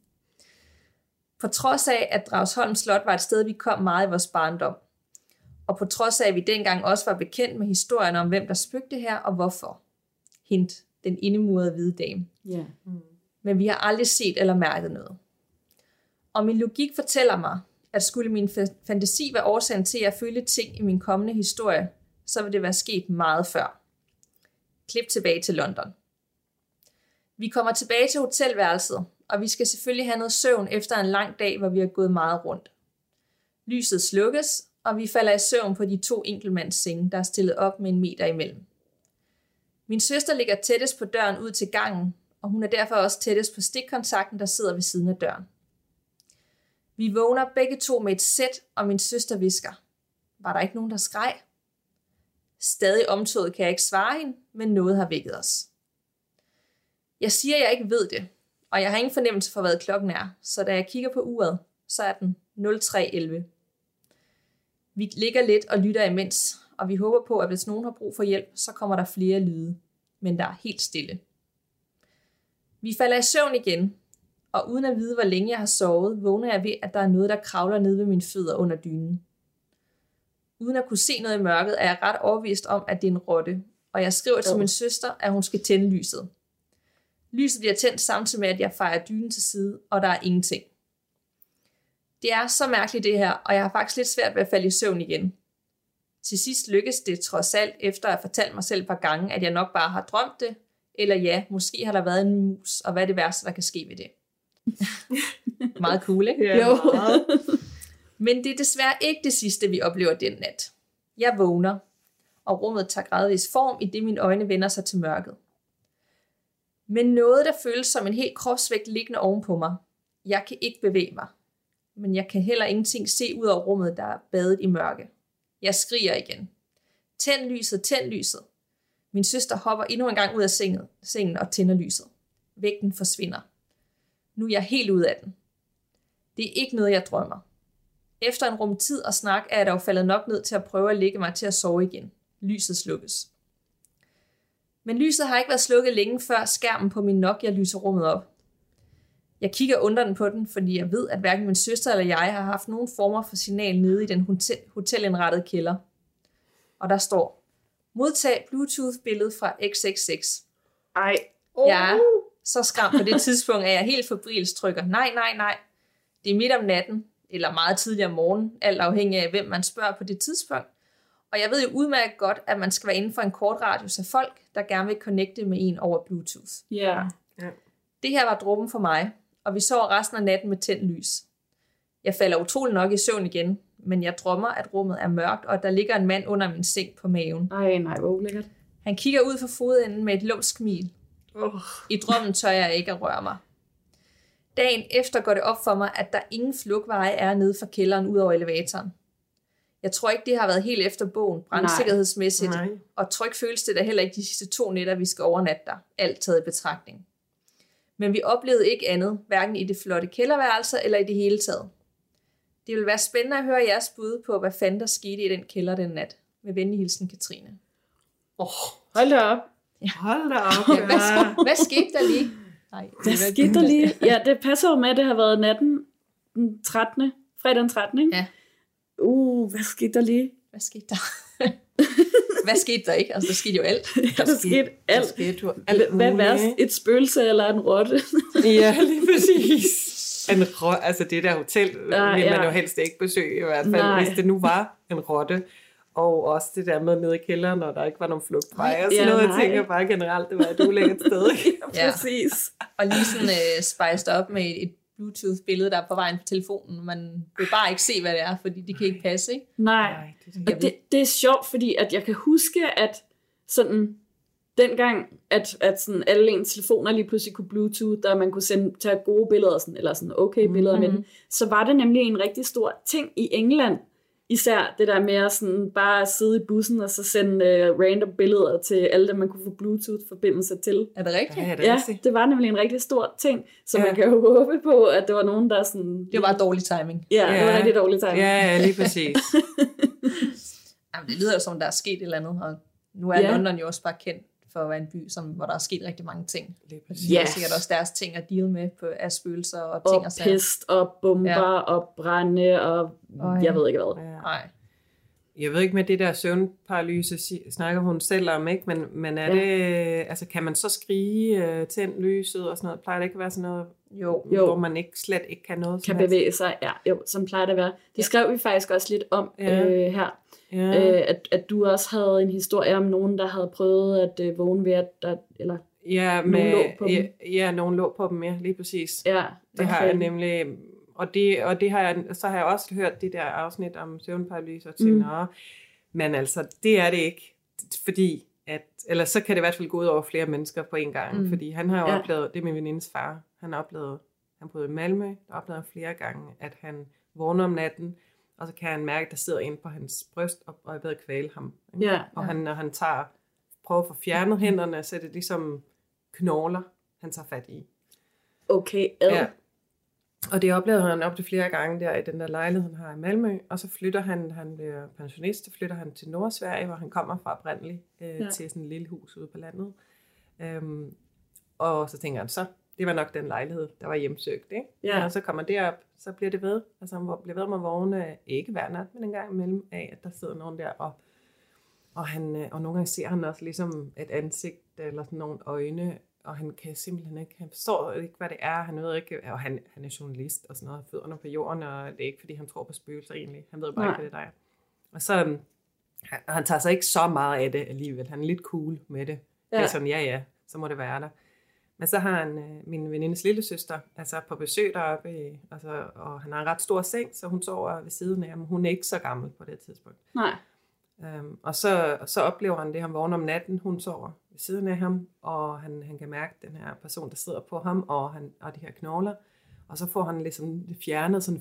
På trods af, at Dragsholm Slot var et sted, vi kom meget i vores barndom, og på trods af, at vi dengang også var bekendt med historien om, hvem der spøgte her, og hvorfor. Hint, den indemurede hvide dame. Ja. Mm. Men vi har aldrig set eller mærket noget. Og min logik fortæller mig, at skulle min fa- fantasi være årsagen til at føle ting i min kommende historie, så vil det være sket meget før. Klip tilbage til London. Vi kommer tilbage til hotelværelset, og vi skal selvfølgelig have noget søvn efter en lang dag, hvor vi har gået meget rundt. Lyset slukkes, og vi falder i søvn på de to enkeltmandssenge, der er stillet op med en meter imellem. Min søster ligger tættest på døren ud til gangen, og hun er derfor også tættest på stikkontakten, der sidder ved siden af døren. Vi vågner begge to med et sæt, og min søster hvisker. Var der ikke nogen, der skreg? Stadig omtoget kan jeg ikke svare hende, men noget har vækket os. Jeg siger, at jeg ikke ved det, og jeg har ingen fornemmelse for, hvad klokken er, så da jeg kigger på uret, så er den nul tre elleve. Vi ligger lidt og lytter imens, og vi håber på, at hvis nogen har brug for hjælp, så kommer der flere lyde, men der er helt stille. Vi falder i søvn igen, og uden at vide, hvor længe jeg har sovet, vågner jeg ved, at der er noget, der kravler ned ved mine fødder under dynen. Uden at kunne se noget i mørket, er jeg ret overbevist om, at det er en rotte, og jeg skriver til min søster, at hun skal tænde lyset. Lyset bliver tændt samtidig med, at jeg fejrer dynen til side, og der er ingenting. Det er så mærkeligt det her, og jeg har faktisk lidt svært ved at falde i søvn igen. Til sidst lykkes det trods alt, efter at have fortalt mig selv et par gange, at jeg nok bare har drømt det, eller ja, måske har der været en mus, og hvad er det værste, der kan ske ved det? Meget cool, ikke? Ja, Jo. meget. Men det er desværre ikke det sidste, vi oplever den nat. Jeg vågner, og rummet tager gradvis form, i det mine øjne vender sig til mørket. Men noget, der føles som en helt kropsvægt liggende ovenpå mig. Jeg kan ikke bevæge mig, men jeg kan heller ingenting se ud af rummet, der er badet i mørke. Jeg skriger igen. Tænd lyset, tænd lyset. Min søster hopper endnu en gang ud af sengen, sengen og tænder lyset. Vægten forsvinder. Nu er jeg helt ud af den. Det er ikke noget, jeg drømmer. Efter en rum tid og snak er jeg dog faldet nok ned til at prøve at lægge mig til at sove igen. Lyset slukkes. Men lyset har ikke været slukket længe, før skærmen på min Nokia lyser rummet op. Jeg kigger undrende på den, fordi jeg ved, at hverken min søster eller jeg har haft nogen former for signal nede i den hotel, hotelindrettede kælder. Og der står, modtag Bluetooth-billede fra X X X. Ej. Oh. Jeg er så skræmt på det tidspunkt, at jeg helt febrilsk trykker, nej, nej, nej. Det er midt om natten, eller meget tidligere om morgenen, alt afhængig af, hvem man spørger på det tidspunkt. Og jeg ved jo udmærket godt, at man skal være inden for en kort radius af folk, der gerne vil connecte med en over Bluetooth. Ja. Ja. Det her var dråben for mig, og vi sover resten af natten med tændt lys. Jeg falder utrolig nok i søvn igen, men jeg drømmer, at rummet er mørkt, og at der ligger en mand under min seng på maven. Ej, nej, hvor ulækkert. Han kigger ud fra fodenden med et lumsk smil. Oh. I drømmen tør jeg ikke at røre mig. Dagen efter går det op for mig, at der ingen flugtveje er nede fra kælderen ud over elevatoren. Jeg tror ikke, det har været helt efter bogen, brandsikkerhedsmæssigt, Nej. og tryg føles det da heller ikke de sidste to nætter, vi skal overnatte der, alt taget i betragtning. Men vi oplevede ikke andet, hverken i det flotte kælderværelse eller i det hele taget. Det vil være spændende at høre jeres bud på, hvad fanden der skete i den kælder den nat. Med venlig hilsen, Katrine. Oh. Hold da op. Hold da op. Ja, hvad, sk- hvad skete der lige? Nej, Hvad skete der lige? Ja, det passer jo med, at det har været natten den trettende Fredag den trettende Ikke? Ja. Uh, hvad skete der lige? Hvad skete der? Hvad skete der ikke? Altså, der skete jo alt. Der, der skete alt. Der skete jo alt Hvad er muligt. værst? Et spøgelse eller en rotte? Ja, lige præcis. En rotte, altså det der hotel Ah, vil ja. man jo helst ikke besøge, i hvert fald, Nej. hvis det nu var en rotte. Og også det der med nede i kælderen, når der ikke var nogen flugtveje og sådan Ja, noget. Jeg nej. tænker bare generelt, det var et ulækkert sted. Ja. Præcis. Og lige sådan uh, spiced op med et Bluetooth-billede, der er på vejen på telefonen. Man vil bare ikke se, hvad det er, fordi det kan ikke passe, ikke? Nej. Nej, det er Og det, det er sjovt, fordi at jeg kan huske, at sådan dengang, at, at sådan alle ens telefoner lige pludselig kunne Bluetooth, og man kunne sende, tage gode billeder, sådan, eller sådan okay billeder mm-hmm. med den, så var det nemlig en rigtig stor ting i England. Især det der med at sådan bare sidde i bussen, og så sende uh, random billeder til alle dem, man kunne få Bluetooth-forbindelse til. Er det rigtigt? Ja, det er Ja, rigtigt. det var nemlig en rigtig stor ting, så Ja. man kan jo håbe på, at det var nogen, der sådan... Det var bare dårlig timing. Ja, det var Ja. rigtig dårligt timing. Ja, ja, lige præcis. Jamen, det lyder jo som, der er sket et eller andet, og nu er Ja. London jo også bare kendt for at være en by, som, hvor der er sket rigtig mange ting. Lige De præcis. Ja. har sikkert også deres ting at deal med på, af spøgelser og Og ting og sager. pest, og bomber, Ja. og brænde, og Øj. jeg ved ikke hvad. Ja. Nej. Jeg ved ikke med det der søvnparalyse, si- snakker hun selv om, ikke? Men, men er Ja. det, altså kan man så skrige, uh, tænd lyset og sådan noget? Plejer det ikke at være sådan noget, Jo. Jo. hvor man ikke slet ikke kan noget? Kan som helst? bevæge sig, ja, jo, som plejer det at være. Det skrev vi faktisk også lidt om Ja. øh, her, Ja. øh, at, at du også havde en historie om nogen, der havde prøvet at øh, vågne ved, at der, eller, Ja, Nogen med, lå på dem. ja, ja, nogen lå på dem, ja, lige præcis. ja. Det har okay. jeg nemlig, og, det, og det har jeg, så har jeg også hørt det der afsnit om søvnparalyse og til, Mm. mm. men altså, det er det ikke, fordi, at, eller så kan det i hvert fald gå ud over flere mennesker på en gang, Mm. mm. fordi han har jo Ja. ja. oplevet, det er min venindes far, han har oplevet, han boede i Malmø, der oplevede han flere gange, at han vågner om natten, og så kan han mærke, at der sidder inde på hans bryst, og, og er ved at kvæle ham. Ikke? Ja, Og ja. han, når han tager, prøver at få fjernet hænderne, så er det ligesom knogler, han tager fat i. Okay, ad. Ja. Og det oplevede han op til flere gange der i den der lejlighed, han har i Malmø. Og så flytter han, han bliver pensionist, så flytter han til Nordsverige, hvor han kommer fra oprindeligt, øh, Ja. ja. til sådan et lille hus ude på landet. Øhm, og så tænker han, så det var nok den lejlighed, der var hjemsøgt. Ikke? Ja. Og så kommer derop, så bliver det ved. Altså han bliver ved med at vågne, ikke hver nat, men en gang imellem af, at der sidder nogen der. Og, og, han, øh, og nogle gange ser han også ligesom et ansigt, eller sådan nogle øjne, og han kan simpelthen ikke, han forstår ikke, hvad det er, han ved ikke, og han, han er journalist og sådan noget, fødderne på jorden, og det er ikke, fordi han tror på spøgelser egentlig, han ved bare Nej. ikke, hvad det er. Og så, øhm, han, han tager sig ikke så meget af det alligevel, han er lidt cool med det. Ja. Det Ja. er sådan, ja ja, så må det være der. Men så har han øh, min venindes lille søster, altså på besøg deroppe, i, altså, og han har en ret stor seng, så hun sover ved siden af ham, hun er ikke så gammel på det tidspunkt. Nej. Um, og så, så oplever han det, han vågner om natten, hun sover ved siden af ham, og han, han kan mærke den her person, der sidder på ham, og, han, og de her knogler, og så får han ligesom det fjernet sådan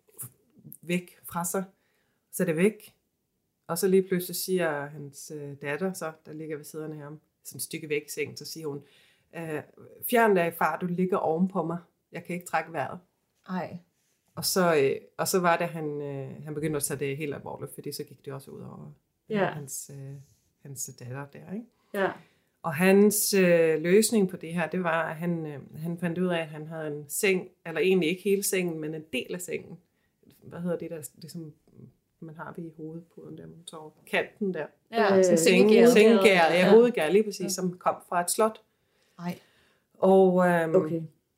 væk fra sig, så er det væk, og så lige pludselig siger hans øh, datter, så, der ligger ved siden af ham, sådan et stykke væk i sengen, så siger hun, øh, fjern dig far, du ligger oven på mig, jeg kan ikke trække vejret. Ej. Og så, øh, og så var det, han, øh, han begyndte at tage det helt alvorligt, fordi så gik det også ud over Ja. hans, øh, hans datter der, ikke? Ja. Og hans øh, løsning på det her, det var, at han, øh, han fandt ud af, at han havde en seng, eller egentlig ikke hele sengen, men en del af sengen. Hvad hedder det der, ligesom man har ved i hovedpuden der, man tager kanten der. Ja, Øh, så Sengegær, sengegær. ja, hovedgær lige præcis, ja. Som kom fra et slot. Nej. Og, øhm, Okay.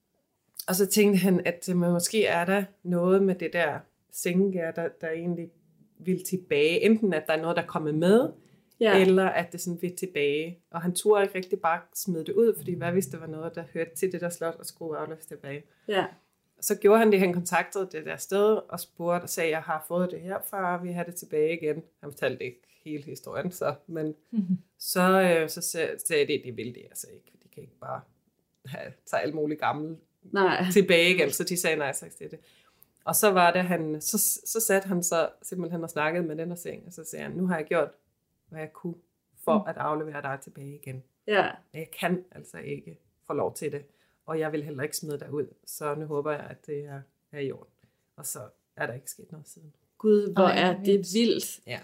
og så tænkte han, at øh, måske er der noget med det der sengegær, der, der egentlig vil tilbage. Enten at der er noget, der er kommet med, Ja. eller at det sådan vil tilbage. Og han turde ikke rigtig bare smide det ud, fordi hvad hvis det var noget, der hørte til det der slot og skulle afløftes tilbage. Ja. Så gjorde han det, han kontaktede det der sted og spurgte og sagde, jeg har fået det herfra, vi har det tilbage igen. Han fortalte ikke hele historien, så, men mm-hmm. så, øh, så sagde det, det vil det altså ikke. De kan ikke bare have, tage alt muligt gammelt Nej. tilbage igen, så de sagde nej, så det. det. Og så var det, han, så, så satte han så simpelthen og snakkede med den der seng, og så sagde han, nu har jeg gjort, hvad jeg kunne, for mm. at aflevere dig tilbage igen. Ja. Jeg kan altså ikke få lov til det, og jeg vil heller ikke smide dig ud, så nu håber jeg, at det er, er i orden. Og så er der ikke sket noget siden. Gud, hvor Ej, er det vildt. vildt. Ja.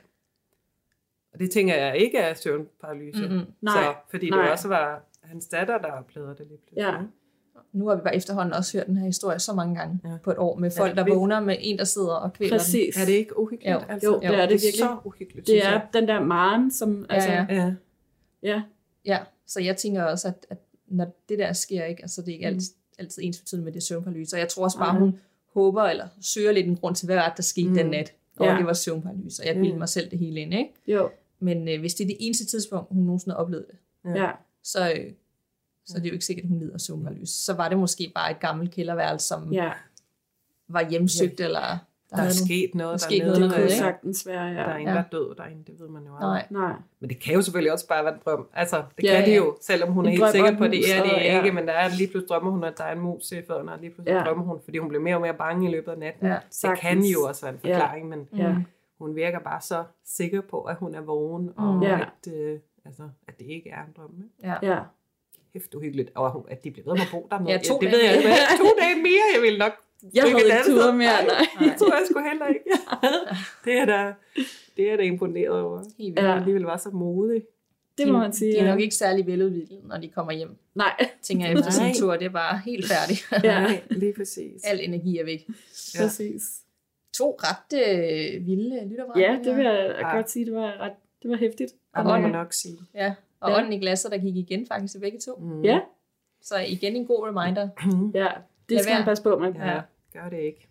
Og det tænker jeg ikke er søvnparalyse. Mm-hmm. Nej. Så, fordi Nej. det også var hans datter, der oplevede det lige pludselig. Ja. Nu har vi bare efterhånden også hørt den her historie så mange gange Ja. på et år, med folk, der Ja. vågner med en, der sidder og kvæler den. Præcis. Er det ikke uhyggeligt? Jo. Altså? Jo, det er det virkelig. så uhyggeligt, Det synes er jeg. den der Maren, som... Ja, Altså, ja. Ja. ja. Ja, så jeg tænker også, at, at når det der sker, ikke, altså det er ikke altid, altid ens betydende med det søvnparalyse. Og jeg tror også bare, Nej. hun håber, eller søger lidt en grund til, hvad var det, der skete Mm. den nat. Og Ja. det var søvnparalyse, og jeg Mm. bildte mig selv det hele ind, ikke? Jo. Men øh, hvis det er det eneste tidspunkt, hun nogensinde har oplevet det, Ja. så, øh, så er det jo ikke sikkert, at hun lider af søvnparalyse. Så var det måske bare et gammelt kælderværelse, som Ja. var hjemsøgt, eller der, Der er havde sket noget der skete dernede. noget Det kunne ikke? sagtens være, Der er ja. ingen, der er død derinde, det ved man jo aldrig. Nej. Nej. Men det kan jo selvfølgelig også bare være en drøm. Altså, det Ja, kan det ja. jo, selvom hun En er helt drøm sikker om på, at det mus, er det og- ja. ikke, men der er lige pludselig drømmer hun, at der er en mus i fødderne, og lige pludselig Ja. drømmer hun, fordi hun bliver mere og mere bange i løbet af natten. Ja, Det sagtens. kan jo også være en Ja. forklaring, men Ja. hun virker bare så sikker på, at hun er vågen, og Mm. Ja. at, øh, altså, at det ikke er en drøm. Ikke? Ja. Ja. Hæft uhyggeligt, og hun- at de bliver ved med at bo der. Ja, to det dage ved jeg mere. ikke. To dage mere, jeg vil nok. Jeg Ikke havde et ikke andet tuder sted. mere, nej. Det tror jeg sgu heller ikke. det er da, det er da imponeret over. Helt vildt. Ja. Ja. Alligevel var så modig. Det må man sige. De er ja. nok ikke særlig veludviklet, når de kommer hjem. Nej. Tænker jeg efter sådan en Nej. tur, det er bare helt færdigt. Ja. Nej, lige præcis. Al energi er væk. Ja. Præcis. To ret øh, vilde lytterbrændinger. Ja, det vil jeg Ja. godt sige. Det var ret, det var hæftigt. Det må man nok sige. Ja, og Ja. ja. ånden i glasset, der gik igen faktisk til begge to. Mm. Ja, Så igen en god reminder. ja. Det Lad skal man være. passe på med. Ja, Ja. gør det ikke.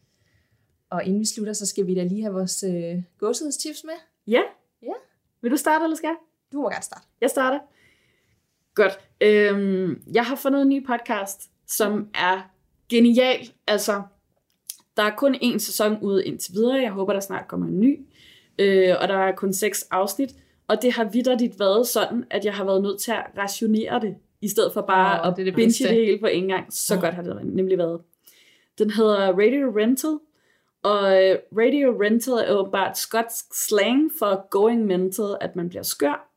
Og inden vi slutter, så skal vi da lige have vores øh, gåsehedstips med. Ja. Ja. Vil du starte, eller skal jeg? Du må gerne starte. Jeg starter. Godt. Øhm, jeg har fundet en ny podcast, som er genial. Altså, der er kun én sæson ude indtil videre. Jeg håber, der snart kommer en ny. Øh, og der er kun seks afsnit. Og det har vitterligt været sådan, at jeg har været nødt til at rationere det, i stedet for bare Åh, at det er det binge bedste. det hele på en gang. Så godt har det nemlig været. Den hedder Radio Rental. Og øh, Radio Rental er åbenbart skotsk slang for going mental, at man bliver skør.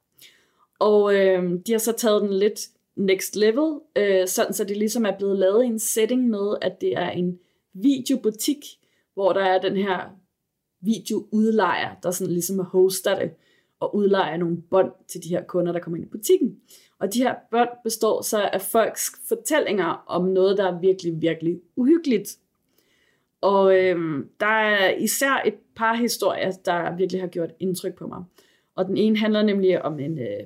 Og øh, de har så taget den lidt next level, øh, sådan så det ligesom er blevet lavet i en setting med, at det er en videobutik, hvor der er den her videoudlejer, der sådan ligesom hoster det, og udlejer nogle bånd til de her kunder, der kommer ind i butikken. Og de her bånd består så af folks fortællinger om noget, der er virkelig, virkelig uhyggeligt. Og øhm, der er især et par historier, der virkelig har gjort indtryk på mig. Og den ene handler nemlig om en, øh,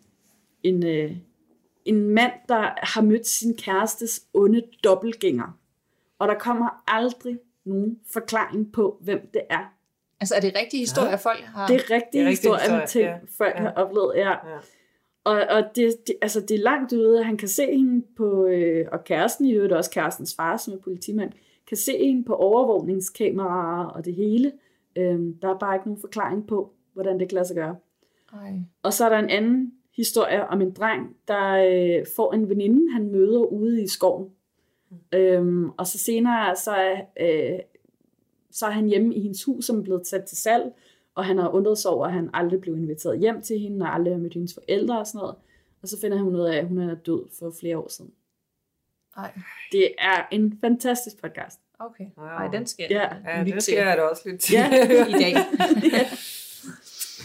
en, øh, en mand, der har mødt sin kærestes onde dobbeltgænger. Og der kommer aldrig nogen forklaring på, hvem det er. Altså, er det rigtige historier, Ja. folk har? Det er rigtige Det er rigtige historier med historier, ting, ja. folk Ja. har oplevet. Ja. Ja. Og, og det, det, altså det er langt ude. Han kan se hende på, øh, og kæresten i øvrigt, også kærestens far, som er politimand, kan se hende på overvågningskameraer og det hele. Øhm, der er bare ikke nogen forklaring på, hvordan det kan lade sig gøre. Ej. Og så er der en anden historie om en dreng, der øh, får en veninde, han møder ude i skoven. Mm. Øhm, og så senere, så er, øh, så er han hjemme i hendes hus, som er blevet sat til salg, og han har undret sig over, at han aldrig blev inviteret hjem til hende, og aldrig har mødt hendes forældre og sådan noget. Og så finder han ud af, at hun er død for flere år siden. Ej. Det er en fantastisk podcast. Okay. Wow. Ej, den skal Ja. Ja, lytte det til skal jeg da også lidt til. Ja. i dag.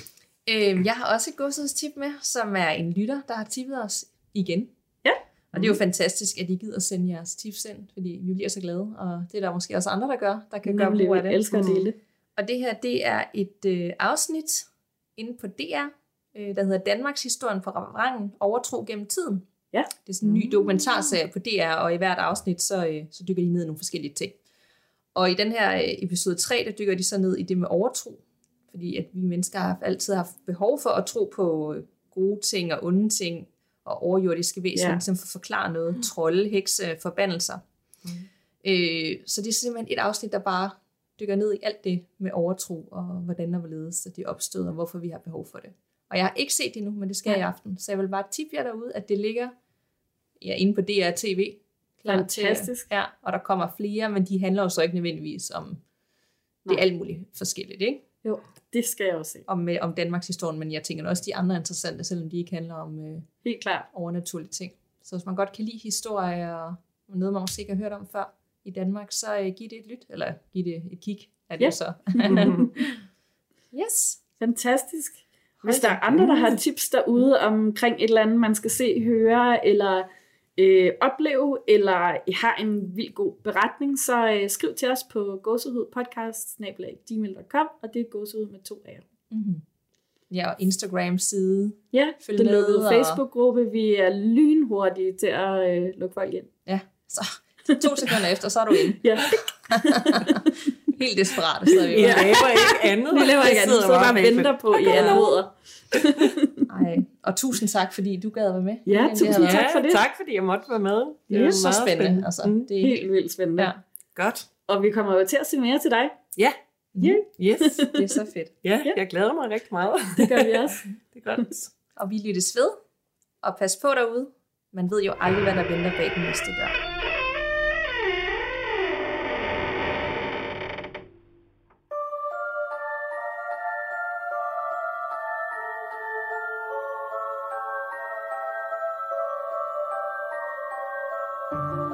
Øhm, jeg har også et gåsehudstip med, som er en lytter, der har tippet os igen. Ja. Og det er jo fantastisk, at I gider sende jeres tips ind, fordi vi bliver så glade, og det er der måske også andre, der gør, der kan gøre brug af det. Jeg elsker at dele. Og det her, det er et øh, afsnit inde på D R, øh, der hedder Danmarks historien på restauranten Overtro gennem tiden. Ja. Det er sådan en ny dokumentarserie på D R, og i hvert afsnit, så, øh, så dykker de ned i nogle forskellige ting. Og i den her øh, episode tre, der dykker de så ned i det med overtro. Fordi at vi mennesker har altid haft behov for at tro på gode ting og onde ting, og overjordiske væsener, Ja. som for at forklare noget. Trolde, hekse, forbandelser. Mm. Øh, så det er simpelthen et afsnit, der bare dykker ned i alt det med overtro, og hvordan og hvorledes det opstod, og hvorfor vi har behov for det. Og jeg har ikke set det endnu, men det skal jeg i aften. Så jeg vil bare tippe jer derude, at det ligger ja, inde på D R T V. Klar Fantastisk. Til, ja, og der kommer flere, men de handler jo så ikke nødvendigvis om det Nej. er alt muligt forskelligt, ikke? Jo, det skal jeg også se. Om, om Danmarks historie, men jeg tænker også, de andre er interessante, selvom de ikke handler om øh, Helt klart. overnaturlige ting. Så hvis man godt kan lide historie, og noget, man måske ikke har hørt om før i Danmark, så øh, giv det et lyt, eller giv det et kig, er det Ja. jo så. Yes. Fantastisk. Hvis der er andre, der har tips derude omkring et eller andet, man skal se, høre eller øh, opleve, eller har en vild god beretning, så øh, skriv til os på gåsehudpodcast snabel-a gmail punktum com, og det er gåsehud med to af. Mm-hmm. Ja, og Instagram-side. Ja, Følg den med, lukkede og- Facebook-gruppe. Vi er lynhurtige til at øh, lukke folk ind. Ja, så to sekunder efter, så er du inde. Ja, Helt desperat sidder vi Vi jo. laver ikke andet. vi laver ikke andet, så bare venter på, at I anmoder. Ej, og tusind tak, fordi du gad være med. Ja, Det tusind har tak været for det. Tak fordi jeg måtte være med. Det er var så meget spændende. Altså, Mm. det er Helt vildt spændende. Ja. Godt. Og vi kommer jo til at se mere til dig. Ja. Ja, Yes. Det er så fedt. Ja, jeg glæder mig rigtig meget. det gør vi også. Det er godt. Og vi lyttes ved. Og pas på derude. Man ved jo aldrig, hvad der venter bag den næste dør. thank you